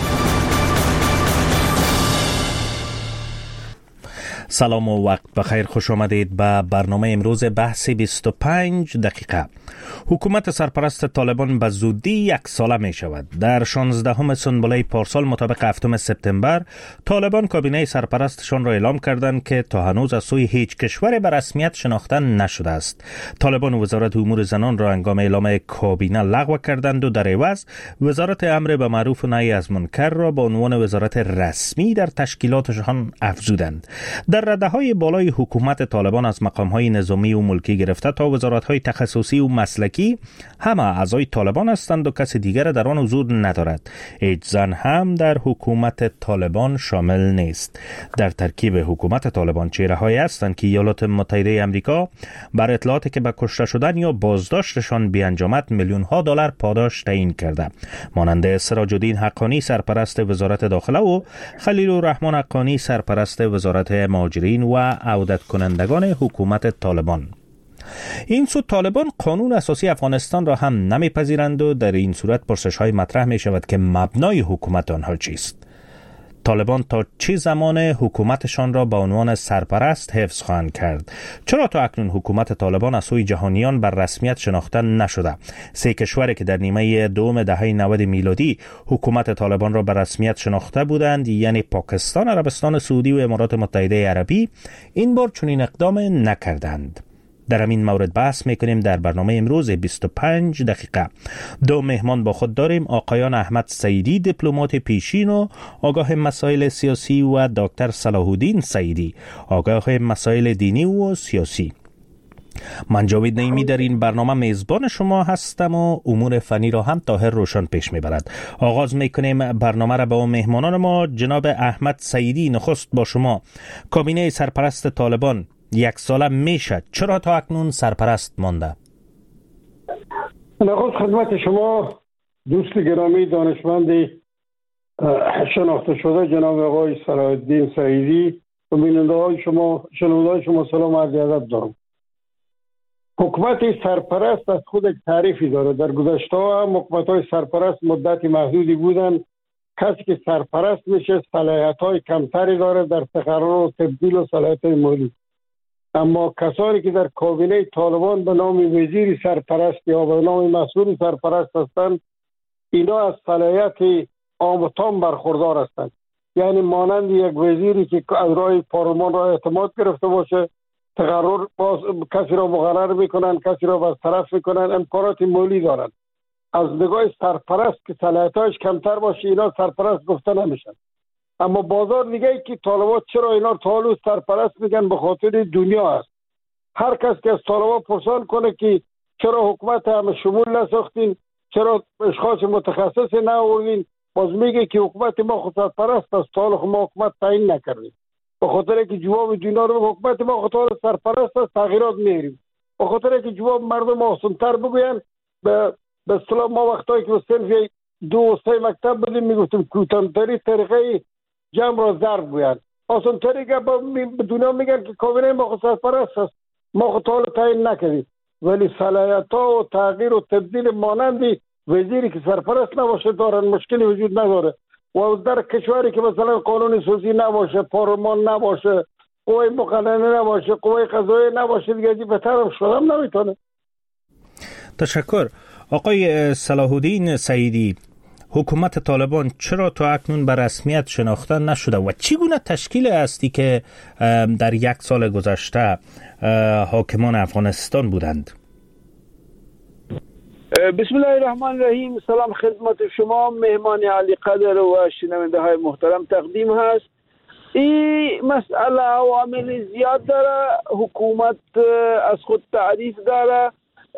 سلام و وقت بخیر، خوش آمدید به برنامه امروز بحث 25 دقیقه. حکومت سرپرست طالبان به زودی 1 ساله می شود. در 16 سنبله پارسال مطابق 7 سپتامبر طالبان کابینه سرپرستشان را اعلام کردند که تا هنوز از سوی هیچ کشور به رسمیت شناخته نشده است. طالبان وزارت امور زنان را هنگام اعلام کابینه لغو کردند و در عوض وزارت امر به معروف و نهی از منکر را به عنوان وزارت رسمی در تشکیلاتشان افزودند. در رده‌های بالای حکومت طالبان از مقام‌های نظامی و ملکی گرفته تا وزارت‌های تخصصی و مسلکی همه اعضای طالبان هستند و کسی دیگر در آن حضور ندارد. هیچ زن هم در حکومت طالبان شامل نیست. در ترکیب حکومت طالبان چهره‌هایی هستند که ایالات متحده آمریکا بر اطلاعاتی که به کشته شدن یا بازداشتشان بیانجامد میلیون‌ها دلار پاداش تعیین کرده، مانند سراج الدین حقانی سرپرست وزارت داخله و خلیل الرحمن حقانی سرپرست وزارت مهاجرین و عودت کنندگان حکومت طالبان. این سو طالبان قانون اساسی افغانستان را هم نمیپذیرند و در این صورت پرسش‌های مطرح می شود که مبنای حکومت آنها چیست؟ طالبان تا چه زمان حکومتشان را به عنوان سرپرست حفظ خواهند کرد؟ چرا تا اکنون حکومت طالبان از سوی جهانیان بر رسمیت شناخته نشده؟ 3 کشوری که در نیمه دوم دهه 90 میلادی حکومت طالبان را بر رسمیت شناخته بودند، یعنی پاکستان، عربستان سعودی و امارات متحده عربی، این بار چنین اقدام نکردند. در همین مورد بحث میکنیم در برنامه امروز 25 دقیقه. 2 مهمان با خود داریم: آقایان احمد سعیدی، دیپلمات پیشین و آگاه مسائل سیاسی، و دکتر صلاح الدین سعیدی، آگاه مسائل دینی و سیاسی. من جاوید نعیمی در این برنامه میزبان شما هستم و امور فنی را هم طاهر روشن پیش میبرد. آغاز میکنیم برنامه را با مهمانان ما. جناب احمد سعیدی، نخست با شما. کابینه سرپرست طالبان 1 ساله میشه، چرا تا اکنون سرپرست مانده؟ نخست خدمت شما دوست گرامی دانشمند شناخته شده جناب آقای صلاح الدین سعیدی و بیننده شما سلام عرض ادب دارم. حکومت سرپرست از خود تعریفی داره. در گذشته هم حکومت‌های سرپرست مدت محدودی بودن. کسی که سرپرست میشه صلاحیت‌های کمتری داره در تقرر و تبدیل و صلاحیت‌های مالی. اما کسانی که در کابینه طالبان به نام وزیر سرپرست یا به نام مسئول سرپرست هستند، اینا از صلاحیت عام و تام برخوردار هستند. یعنی مانند یک وزیری که از راه پارلمان را اعتماد گرفته باشه، تقرر کسی را مقرر میکنن، کسی را برطرف میکنن، امکانات مالی دارن. از نگاه سرپرست که صلاحیتش کمتر باشه اینا سرپرست گفته نمیشن. اما بازار دیگه ای که طالبان چرا اینا طالب سرپرست میگن به خاطر دنیا است. هر کس که از طالبان پرسان کنه که چرا حکومت همه شمول نساختین، چرا اشخاص متخصص نآوردین، باز میگه که حکومت ما خود سرپرست است، تا ما حکومت تعیین نکردیم. به خاطر که جواب دنیا رو حکومت ما خود سرپرست است تغییرات میاریم. به خاطر که جواب مردم آسان‌تر بگوین، به اصطلاح ما وقتایی که صرف 2 و 3 مکتب بودیم میگفتیم کوتاه‌ترین طریقه جمع را ضرب گویند. آسان‌تری که به دنیا میگن که کابینه ما خود سرپرست است، ما خود حال تعیین نکردیم. ولی صلاحیت‌ها و تغییر و تبدیل مانندی وزیری که سرپرست نباشه دارن، مشکلی وجود نداره. و در کشوری که مثلا قانون اساسی نباشه، پارلمان نباشه، قوه مقننه نباشه، قوه قضاییه نباشه، دیگه بهتر هم شدم نمیتونه. تشکر. آقای صلاح الدین سعیدی، حکومت طالبان چرا تا اکنون به رسمیت شناخته نشده و چگونه تشکیل هستی که در 1 سال گذشته حاکمان افغانستان بودند؟ بسم الله الرحمن الرحیم. سلام خدمت شما مهمان علی قدر و شنونده های محترم تقدیم هست. این مسئله عوامل زیاد داره. حکومت از خود تعریف داره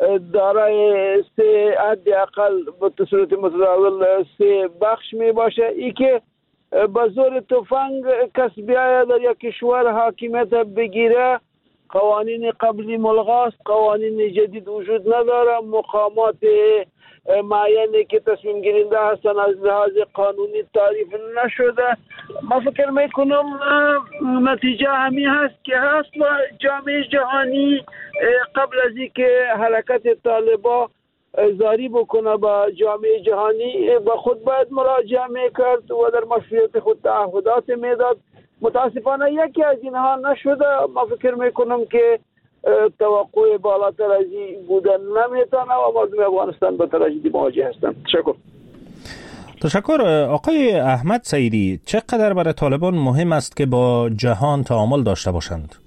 3 حداقل به صورت متداول 3 بخش می باشه. ای که به زور تفنگ کس بیاید در یک کشور حاکمیت بگیره، قوانین قبلی ملغاست، قوانین جدید وجود نداره، مقامات معینی که تصمیم گیرنده هستن از لحاظ قانونی تعریف نشده. ما فکر میکنم نتیجه همین هست که هست و جامعه جهانی قبل از اینکه حرکت طالبان زاری بکنه با جامعه جهانی به خود باید مراجعه میکرد و در مشروعیت خود تعهدات میداد. متاسفانه یکی از اینها نشده. ما فکر میکنم که توقع بالاتر از این بودن نمیتونه و مردم افغانستان به تراژدی مواجه هستند. تشکر. آقای احمد سعیدی، چقدر برای طالبان مهم است که با جهان تعامل داشته باشند؟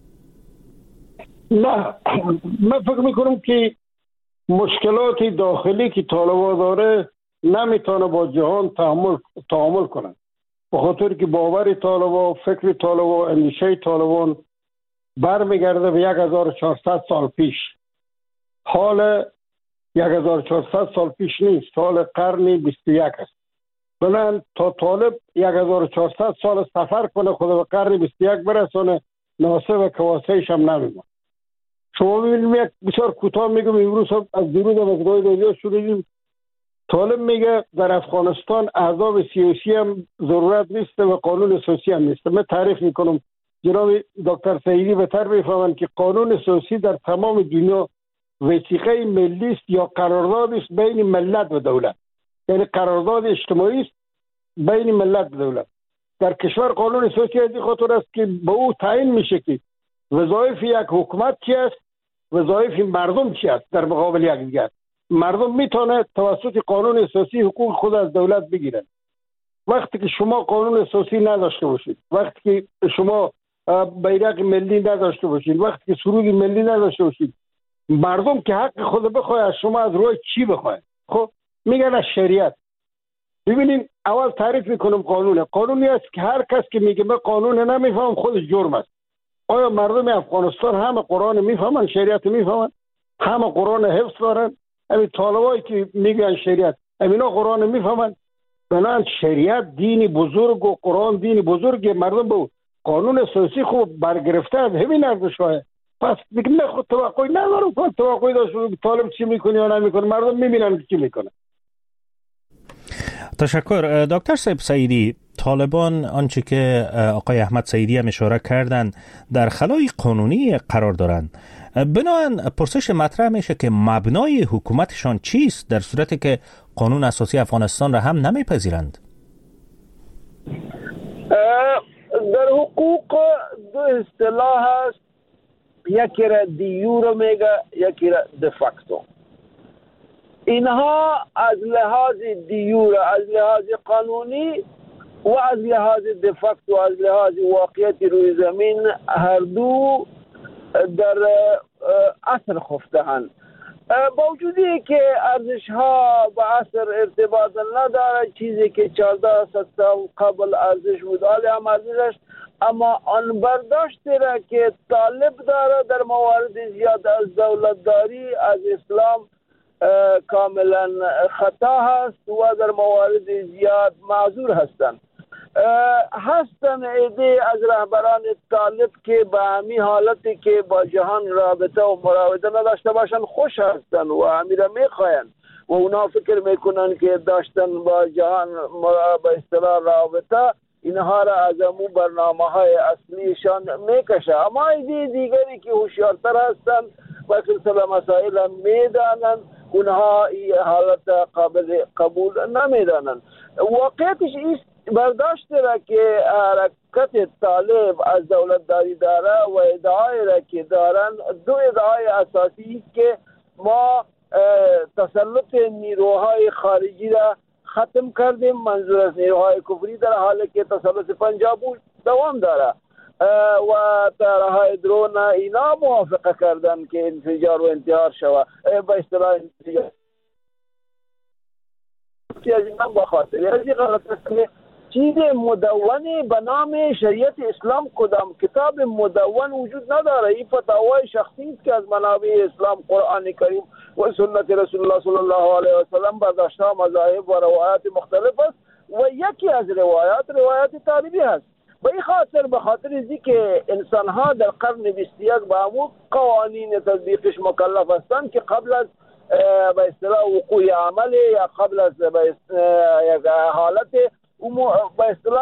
نه، من فکر میکنم که مشکلات داخلی که طالبان داره نمیتونه با جهان تعامل کنند. به خاطر که باور طالبان، فکر طالبان، اندیشه طالبان برمیگرده به 1400 سال پیش. حال 1400 سال پیش نیست، حال قرن 21 است. بنابراین تا طالب 1400 سال سفر کنه خود به قرن 21 برسونه، ناسه و کواسهش هم نمیمونه. شما ببینیم یک بسیار کوتاه میگم، امروز از دیروز از گاهی رادیو شنیدیم طالب میگه در افغانستان احزاب سیاسی هم ضرورت نیست و قانون اساسی هم نیست. من تعریف میکنم، جناب دکتر سعیدی بهتر میفهمند که قانون اساسی در تمام دنیا وثیقه ملی است یا قرارداد است بین ملت و دولت، یعنی قرارداد اجتماعی است بین ملت و دولت. در کشور قانون اساسی از این خاطر است که به او تعیین میشه که وظایف یک حکومت چی است، وظایف مردم چی است. در مقابل یکدیگر مردم میتونه توسط قانون اساسی حقوق خود از دولت بگیرن. وقتی که شما قانون اساسی نداشته باشید، وقتی که شما بیرق ملی نداشته باشید، وقتی که سرود ملی نداشته باشید، مردم که حق خود بخواه از شما از روی چی بخواه؟ خب میگن از شریعت. ببینین اول تعریف میکنم قانونی است که هر کس که میگه من قانون نمیفهم خودش جرم است. آیا مردم افغانستان همه قرآن میفهمن، شریعت میفهمن، همه قرآن حفظ دارن؟ همین طالبایی که میگن شریعت همینا قرآن میفهمن؟ بنابراین شریعت دینی بزرگ و قرآن دینی بزرگ، مردم به قانون اساسی خوب برگرفته از همین ارزش‌های. پس دیگه نه خود توقعی ندارم، خود توقعی داشته طالب چی میکنه یا نمیکنه، مردم میبینن چی میکنه. تشکر. دکتر صاحب سعیدی، طالبان آنچه که آقای احمد سعیدی هم اشاره کردن در خلای قانونی قرار دارند. بنابراین پرسش مطرح میشه که مبنای حکومتشان چیست در صورتی که قانون اساسی افغانستان را هم نمیپذیرند؟ در حقوق دو اصطلاح هست، یکی را دیور میگه، یکی را دفاکتو. اینها از لحاظ دیور، از لحاظ قانونی و از لحاظ دفاکتو، از لحاظ واقعیت روی زمین، هر دو در اثر خفته‌اند. با وجودی که ارزش ها با اثر ارتباط نداره، چیزی که 1400 سال قبل ارزش بود حالی هم ارزش، اما آن برداشتی را که طالب داره در موارد زیاد از دولتداری از اسلام کاملا خطا هست و در موارد زیاد معذور هستند. ایده از رهبران طالب که به همین حالتی که با جهان رابطه و مراوده نداشته باشن خوش هستن و همین را میخواین و اونا فکر میکنن که داشتن با جهان به اصطلاح رابطه اینها را از امو برنامه های اصلیشان میکشه. اما ایده دیگری که هوشیارتر هستن و سلسله مسائل هم میدانن، اونها این حالت قابل قبول نمیدانن. واقعیتش ایست برداشت را که حرکت طالب از دولتداری داره و ادعای را که دارن، دو ادعای اساسی که ما تسلط نیروهای خارجی را ختم کردیم، منظور از نیروهای کفری در حالی که تسلط پنجاب دوام داره و طیاره‌های درون اینا موافقه کردن که انفجار و انتحار شود. به اصطلاح انفجار با خاطر از این غلط است که چیز مدونی به نام شریعت اسلام کدام کتاب مدون وجود نداره. این فتاوای شخصی است که از منابع اسلام، قرآن کریم و سنت رسول الله صلی الله علیه و سلم برداشته مذاهب و روایات مختلف است و یکی از روایات طالبی است. به این خاطر اینکه که انسان ها در قرن 21 به همون قوانین تطبیقش مکلف هستند که قبل از به اصطلاح وقوع عمل یا قبل از یک حالت به اصطلاح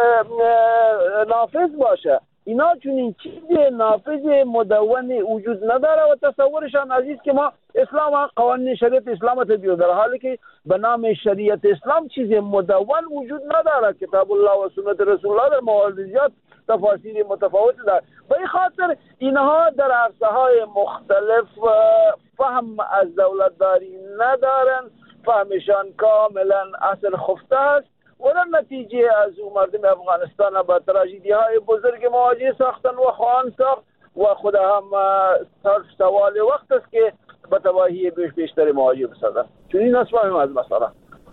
نافذ باشه. اینا چون این چیز نافذ مدون وجود نداره و تصورشان عزیز که ما اسلام قوانین شریعت اسلام تطبیق در حالی که به نام شریعت اسلام چیز مدون وجود نداره. کتاب الله و سنت رسول الله در موارد زیاد تفاسیر متفاوت داره. به این خاطر اینها در عرصه های مختلف فهم از دولتداری ندارن، فهمشان کاملا اصل خفته است و در نتیجه از او مردم افغانستان با تراژدی های بزرگ مواجه ساختن و خواهند ساخت و خود هم سوال وقت است که به تباهی بیشتر مواجه بسازن. چون این نسبت از مسئله.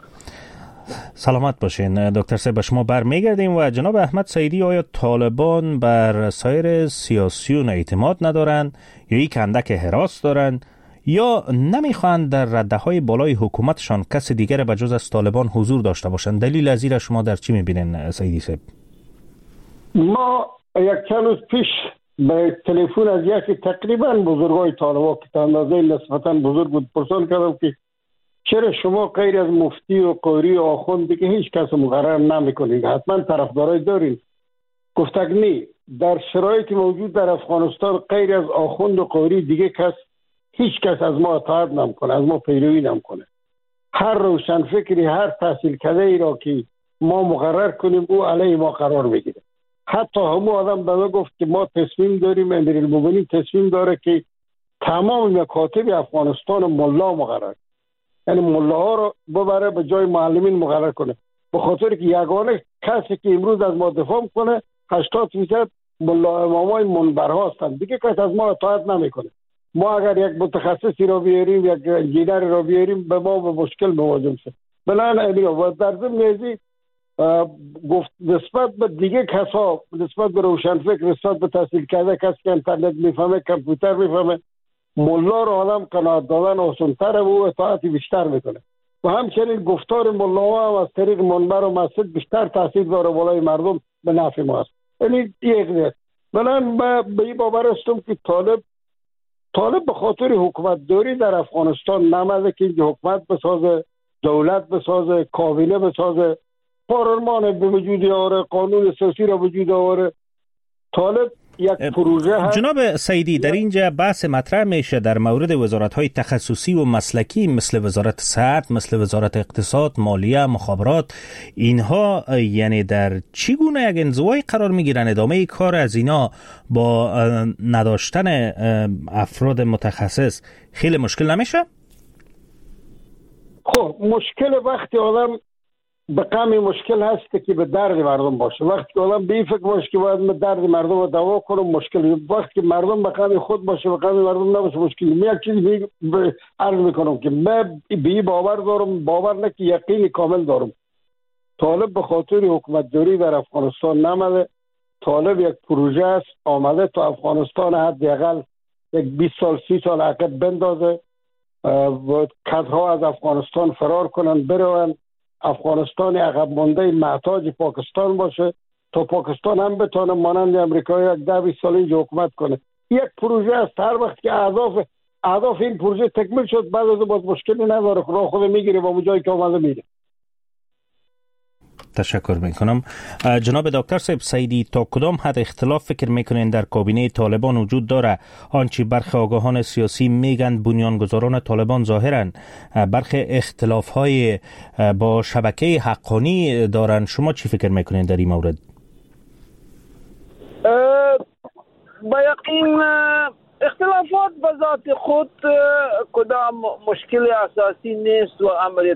سلامت باشین دکتر صاحب. به شما برمیگردیم و جناب احمد سعیدی، آیا طالبان بر سایر سیاسیون اعتماد ندارن یا یک اندک هراس دارن یا نمیخواهند در رده‌های بالای حکومتشان کس دیگر به جز از طالبان حضور داشته باشند؟ دلیل از این شما در چی میبینین سعیدی صاحب؟ ما یک چند روز پیش به تلفن از یکی تقریبا بزرگای طالبان که اندازه نسبتا بزرگ بود پرسان کردم که چرا شما غیر از مفتی و قاری و آخوند که هیچ کس مقرر نمیکنید، حتما طرفدارای دارین؟ گفتک نه، در شرایط موجود در افغانستان غیر از آخوند و قاری دیگه هیچ کس از ما اطاعت نمیکنه، از ما پیروی نمیکنه. هر روشن فکری، هر تحصیل کرده ای را که ما مقرر کنیم او علیه ما قرار میگیره. حتی همون آدم به ما گفت که ما تصمیم داریم، امیرالمومنین تصمیم داره که تمام مکاتب افغانستان ملا مقرر، یعنی ملاها رو ببره به جای معلمین مقرر کنه، به خاطر که یگانه کسی که امروز از ما دفاع کنه 80% ملا امامای منبرها هستند، دیگه کس از ما اطاعت نمیکنه. ما اگر یک متخصصی را بیاریم، یک انجینر را بیاریم، به ما به مشکل مواجه میشه. بنابراین و در ضمن گفت نسبت به دیگه کسا، نسبت به روشنفکر، نسبت به تحصیل کرده کسی که اینترنت میفهمه، کامپیوتر میفهمه، ملا رو آدم قناعت دادن آسان‌تره و اطاعت بیشتر میکنه و همچنین گفتار ملاها هم از طریق منبر و مسجد بیشتر تاثیر داره بالای مردم، به نفع ما است. یعنی یک نه. بنابراین به این باور هستم که طالب به خاطر حکومت داری در افغانستان نمازه که حکومت بسازه دولت بسازه، کابینه بسازه، پارلمان به وجود آوره، قانون اساسی را وجود آوره. طالب یک پروژه هست. جناب سیدی، در اینجا بحث مطرح میشه در مورد وزارت‌های تخصصی و مسلکی مثل وزارت صحت، مثل وزارت اقتصاد، مالیه، مخابرات. اینها یعنی در چی گونه یک انزوای قرار میگیرن؟ ادامه کار از اینا با نداشتن افراد متخصص خیلی مشکل نمیشه؟ خب مشکل وقتی آدم به قمی مشکل هست که به درد مردم باشه. وقتی که آدم به این فکر باشه که باید به درد مردم رو دوا کنم مشکل. وقتی که مردم به قمی خود باشه به قمی مردم نباشه مشکل. من یک چیزی عرض میکنم که من به باور دارم، باور نه که یقین کامل دارم. طالب به خاطر حکومتداری در افغانستان نمده. طالب یک پروژه است آمده تا افغانستان حداقل یک 20 سال 30 سال عقب بندازه، کدها از افغانستان فرار کنن برون، افغانستان عقب مانده محتاج پاکستان باشه تا پاکستان هم بتونه مانند امریکا یک 10-20 سال اینجا حکومت کنه. یک پروژه است. هر وقت که اهداف این پروژه تکمیل شد بعد از باز مشکلی نداره، راه خود میگیره و اون جایی که آمده میره. تشکر میکنم. جناب دکتر صاحب سیدی، تا کدام حد اختلاف فکر میکنین در کابینه طالبان وجود داره؟ آنچه برخی آگاهان سیاسی میگن بنیانگذاران طالبان ظاهرن برخی اختلاف های با شبکه حقانی دارن. شما چی فکر میکنین در این مورد؟ با یقین اختلافات به ذات خود کدام مشکل اساسی نیست و امر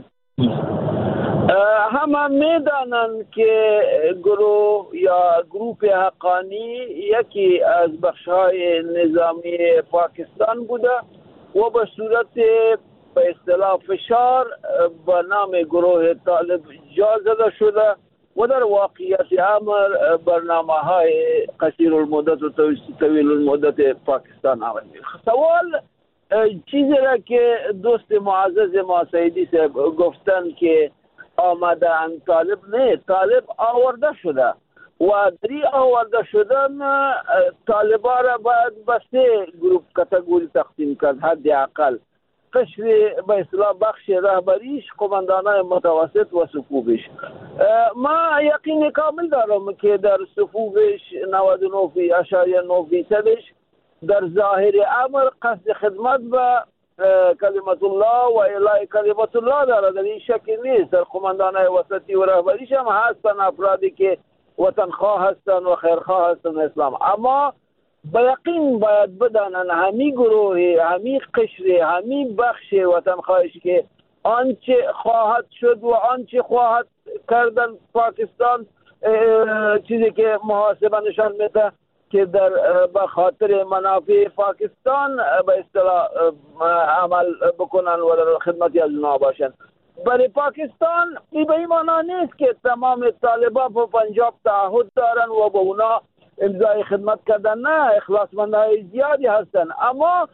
همه میدانند که گروه یا گروپ حقانی یکی از بخش‌های نظامی پاکستان بوده و به صورت به اصطلاح فشار به نام گروه طالب جا زده شده و در واقعیت امر برنامه‌های قصیر المدت و طویل المدت پاکستان عمل می‌کند. سوال چیزی را که دوست معزز ما سیدی صاحب گفتن که آمدن طالب آورده شده و دری آورده شدن طالبا را باید به 3 گروپ کاتگوری تقسیم کرد. حداقل قشر به اصطلاح بخش رهبریش، قماندانان متوسط و صفوفش. ما یقین کامل دارم که در صفوفش 99.9% در ظاهر امر قصد خدمت به کلمت الله و اعلاء کلمت الله داره، در این شک نیست. در قماندانای وسطی و رهبریش هم هستن افرادی که وطنخواه هستن و خیرخواه هستن اسلام، اما به یقین باید بدانن همی گروه، همی قشر، همی بخش وطنخواهش که آنچه خواهد شد و آنچه خواهد کردن پاکستان، چیزی که محاسبه نشان میده که در به خاطر منافع پاکستان به اصطلاح عمل بکنن و در خدمتی از اونها باشن. برای پاکستان این به این معنا نیست که تمام طالبا به پنجاب تعهد دارن و به اونا امضای خدمت کردن. نه، اخلاصمندهای زیادی هستن، اما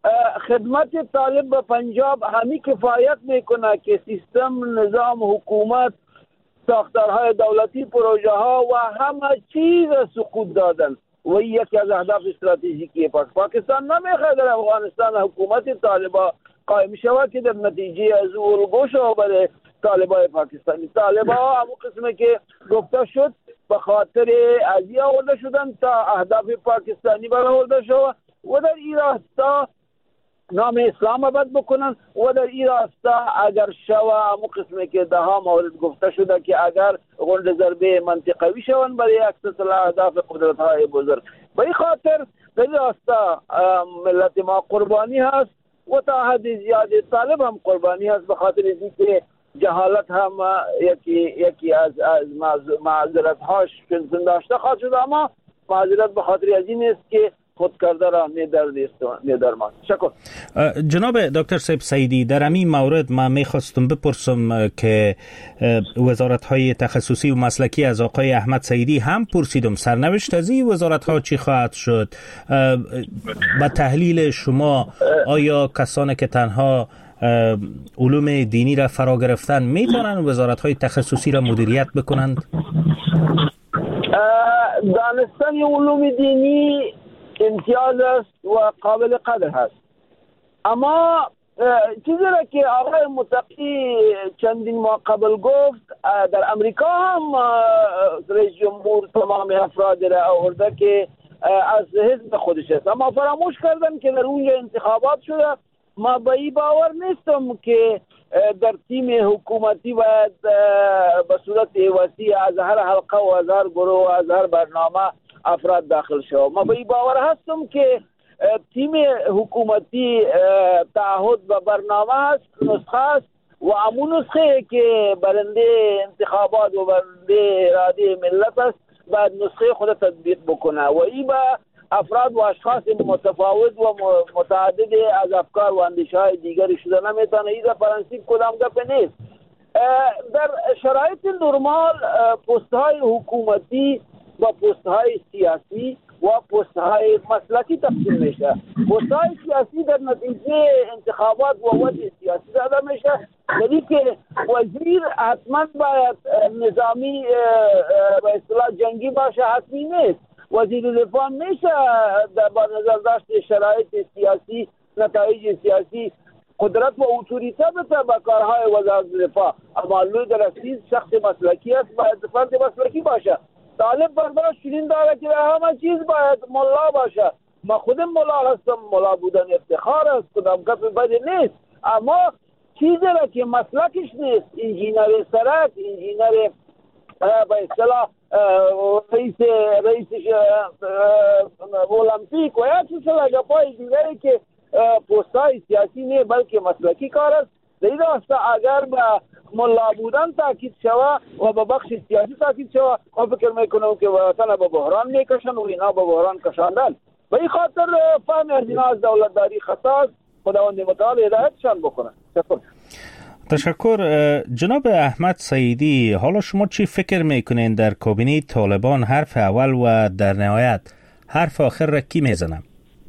خدمت طالب به پنجاب همی کفایت میکنه که سیستم، نظام، حکومت، ساختارهای دولتی، پروژه ها و همه چیز سقوط دادن و یکی از اهداف استراتژیکی پاکستان نمیخواد در افغانستان حکومت طالبا قائم شود که در نتیجه از الگوش برای طالبای پاکستانی. طالبا همون قسمه که گفته شد به خاطر ازی آورده شدن تا اهداف پاکستانی برآورده شود و در این راستا نام اسلام عبد بکنن و در این راستا اگر شوه همون قسمه که ده ها مورد گفته شده که اگر غنड ضربه منطقوی شون برای اکسس اهداف قدرت های بزرگ. به این خاطر در این راستا ملت ما قربانی هست و تا حد زیادی طالب هم قربانی هست، به خاطر اینکه جهالت هم یکی از معذرت هاش داشته خواهد شد، اما معذرت به خاطر از این است که خود کرده را ندرمان. شکر. جناب دکتر صاحب سیدی، در همین مورد من میخواستم بپرسم که وزارت های تخصصی و مسلکی از آقای احمد سیدی هم پرسیدم سرنوشت از این وزارت ها چی خواهد شد؟ با تحلیل شما آیا کسانی که تنها علوم دینی را فرا گرفتن میتونن وزارت های تخصصی را مدیریت بکنند؟ دانستن علوم دینی امتیاز است و قابل قدر هست، اما چیزی را که آقای متقی چندین ماه قبل گفت، در امریکا هم رئیس جمهور تمام افراد را آورده که از حزب خودش است، اما فراموش کردن که در اونجا انتخابات شده. ما به این باور نیستم که در تیم حکومتی باید به صورت وسیع از هر حلقه و از هر گروه و از هر برنامه افراد داخل شود. ما به این باور هستم که تیم حکومتی تعهد و برنامه است، نسخه است و همون نسخه که برنده انتخابات و برنده اراده ملت است باید نسخه خود تطبیق بکنه و این به افراد و اشخاص متفاوت و متعدد از افکار و اندیشه های دیگری شده نمیتونه. این در پرنسیپ کدام گپ نیست. در شرایط نرمال پست های حکومتی و پست های سیاسی و پست های مسلکی تقسیم میشه. پست های سیاسی در نتیجه انتخابات و وضع سیاسی داده میشه، یعنی که وزیر حتما باید نظامی به اصطلاح جنگی باشه، حتمی نیست. وزیر دفاع میشه با نظر داشت شرایط سیاسی، نتایج سیاسی قدرت و اتوریته بده به کارهای وزارت دفاع، اما لوی در اصیل شخص مسلکی است، باید فرد مسلکی باشه. طالب برداشت چنین داره که همه چیز باید ملا باشه. ما خودم ملا هستم، ملا بودن افتخار است، کدام گپ بد نیست، اما چیزی را که مسلکش نیست، انجینر سرک، انجینر به اصطلاح رئیس المپیک و یا چیزی گپای دیگری که پستای سیاسی نه بلکه مسلکی کار است. در این راسته اگر به ملا بودن تاکید شوه و به بخش سیاسی تاکید شوه، ما فکر میکنم که وطن به بحران میکشن و اینا به بحران کشاندن. به این خاطر فهم از اینا از دولتداری خطا است. خداوند متعال هدایتشان بکنه. تشکر. جناب احمد سعیدی، حالا شما چی فکر میکنین در کابینه طالبان حرف اول و در نهایت حرف آخر را کی میزنه؟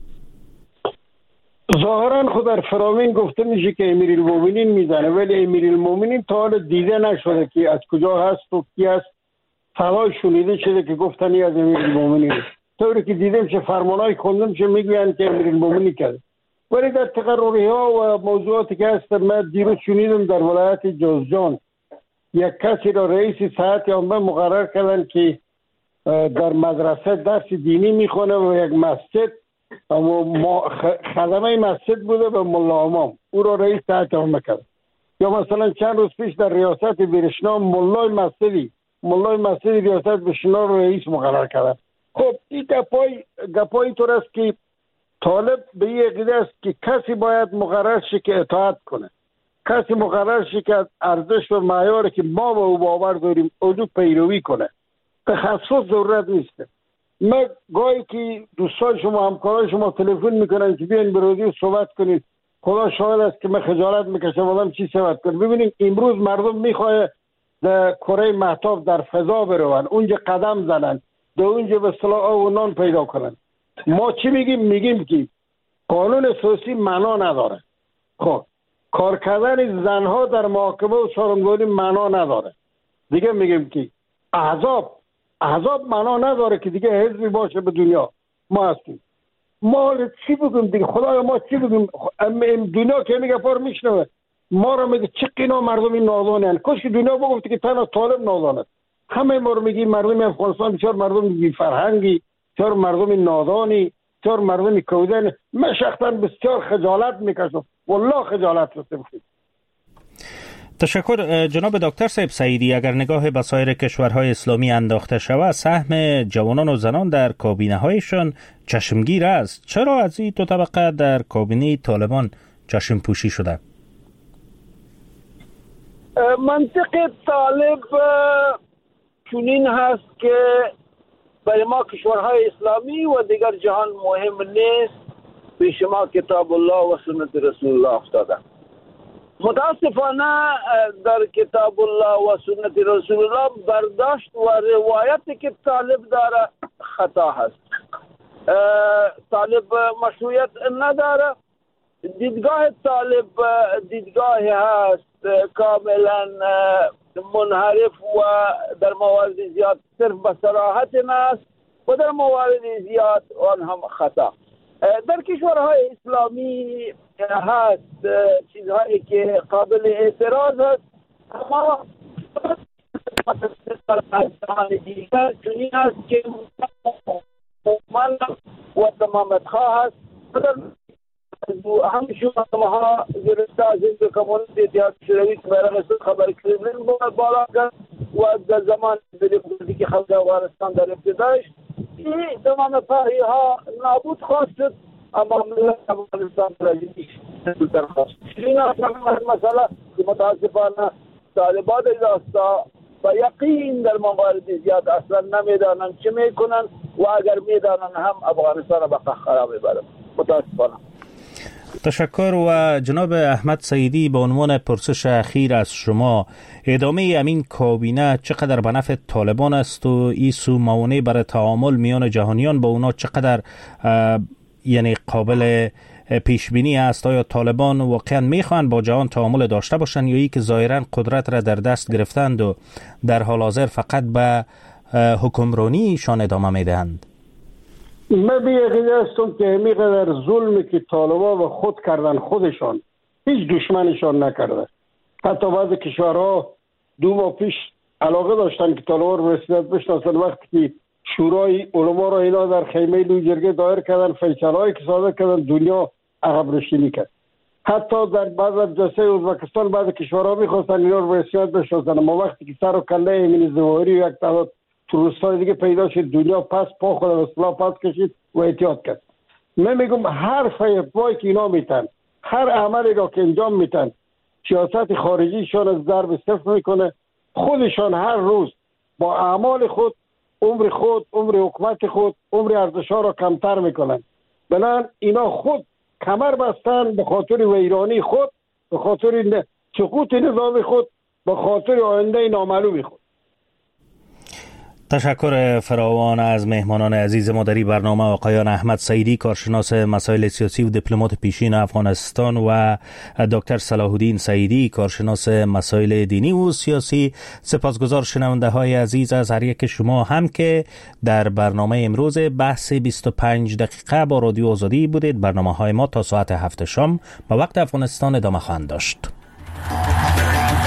ظاهرا خود در فرامین گفته میشه که امیرالمومنین میزنه، ولی امیرالمومنین تا حالا دیده نشده که از کجا هست و کی است. فلای شنیده شده که گفتنی از امیرالمومنین، طوری که دیدم چه فرمانای خوندم چه میگوین که امیرالمومنین کرده. ولی در تقرری ها و موضوعاتی که هست، من دیروز شنیدم در ولایت جوزجان یک کسی را رئیس ساعت عامه مقرر کردن که در مدرسه درس دینی میخونه و یک مسجد خدمه مسجد بوده به ملا امام، او را رئیس ساعت عامه کرد. یا مثلا چند روز پیش در ریاست بیرشنا ملای مسجدی ریاست بیرشنا را رئیس مقرر کردن. خب این گپای طور است که طالب به این عقیده است که کسی باید مقرر شه که اطاعت کنه، کسی مقرر شه که ارزش و معیاری که ما به او باور داریم او پیروی کنه. تخصص ضرورت نیست. من گاهی که دوستان شما، همکاران شما تلفن میکنن که بیاین به رادیو صحبت کنید، خدا شاهد است که من خجالت میکشم آدم چی صحبت کنه. ببینید امروز مردم میخواه در کره مهتاب در فضا برون، اونجا قدم زنن، در اونجا به اصطلاح آب و نان پیدا کنن. ما چی میگیم که قانون اساسی معنا نداره. خب کار کردن زنها در محاکمه و سارنگاری معنا نداره. دیگه میگیم که احزاب معنا نداره که دیگه حزبی باشه به دنیا. ما هستیم. ما چی بگیم دیگه؟ خدایا ما چی بگیم؟ دنیا که میگه پر میشنوه ما رو میگه چه قینا مردمی نادانه هن. کاش که دنیا بگفت که تنها طالب نادانه. همه ما رو میگیم مردم افغانستان بسیار مردم بی فرهنگی، بسیار مردم نادانی، بسیار مردم کودن. من شخصا بسیار خجالت میکشم، والله خجالت رسیم. تشکر. جناب دکتر صاحب سعیدی، اگر نگاه به سایر کشورهای اسلامی انداخته شود، سهم جوانان و زنان در کابینه هایشان چشمگیر است. چرا از این دو طبقه در کابینه طالبان چشم پوشی شده؟ منطق طالب چنین هست که برای ما کشورهای اسلامی و دیگر جهان مهم نیست، پیش ما کتاب الله و سنت رسول الله افتاده. متاسفانه در کتاب الله و سنت رسول الله برداشت و روایت که طالب داره خطا هست. طالب مشروعیت نداره. دیدگاه طالب دیدگاه هست کاملا منحرف و در موارد زیاد صرف به صراحت است و در موارد زیاد آن هم خطا. در کشورهای اسلامی هست چیزهایی که قابل اعتراض است، اما دیگر چنین است که من و تمامت خواه است همشون ها گرفته از این کمونیست اتحاد شوروی که برای خبر کرملین بالا کرد و در زمان دموکراتیک خلق افغانستان در ابتدایش این تمام پاهی ها نابود خواست شد، اما ملت افغانستان تراجیدی در خواست. این مسئله که متاسفانه طالبان داستا و یقین در موارد زیاد اصلا نمیدانند چه میکنن و اگر میدانند هم افغانستان به خراب میبرند. متاسفانه. تشکر. و جناب احمد سعیدی، به عنوان پرسش اخیر از شما، ادامه امین کابینه چقدر به نفع طالبان است و ایسو موانع برای تعامل میان جهانیان با اونا چقدر یعنی قابل پیش بینی است؟ آیا طالبان واقعا میخوان با جهان تعامل داشته باشند یا ای که ظاهرا قدرت را در دست گرفتند و در حال حاضر فقط به حکمرانیشان ادامه میدهند؟ من بی‌عقیده هستم که اینقدر ظلمی که طالبان به خود کردن خودشان هیچ دشمنشان نکرده. حتی بعضی کشورها 2 ماه پیش علاقه داشتن که طالبان رو رسمیت بشناسن. وقتی که شورای علما را اینا در خیمه لوجرگه دایر کردن، فیصله‌ای که صادر کردن، دنیا عقب نشینی کرد. حتی در بعض از جلسه ازبکستان بعض کشورها می‌خواستن اینا رو رسمیت بشناسن، اما وقتی که سر و کله امین ظواهری و یک تعداد تروریست‌های دیگه پیدا شد، دنیا پس پا خود به اصطلاح پس کشید و احتیاط کرد. من میگم هر فیض‌وایی که اینا میتن، هر عملی را که انجام میتن، سیاست خارجیشان از ضرب صفر میکنه. خودشان هر روز با اعمال خود عمر حکومت خود، عمر ارزش‌ها را کمتر میکنن. بنابراین اینا خود کمر بستن به خاطر ویرانی خود، به خاطر سقوط نظام خود، به خاطر آینده نامعلوم خود. تشکر فراوان از مهمانان عزیز ما در این برنامه، آقایان احمد سعیدی، کارشناس مسائل سیاسی و دیپلمات پیشین افغانستان، و دکتر صلاح الدین سعیدی، کارشناس مسائل دینی و سیاسی. سپاسگزار شنونده های عزیز از هر یک شما هم که در برنامه امروز بحث 25 دقیقه با رادیو آزادی بودید. برنامه های ما تا ساعت 7 شام به وقت افغانستان ادامه خواهند داشت.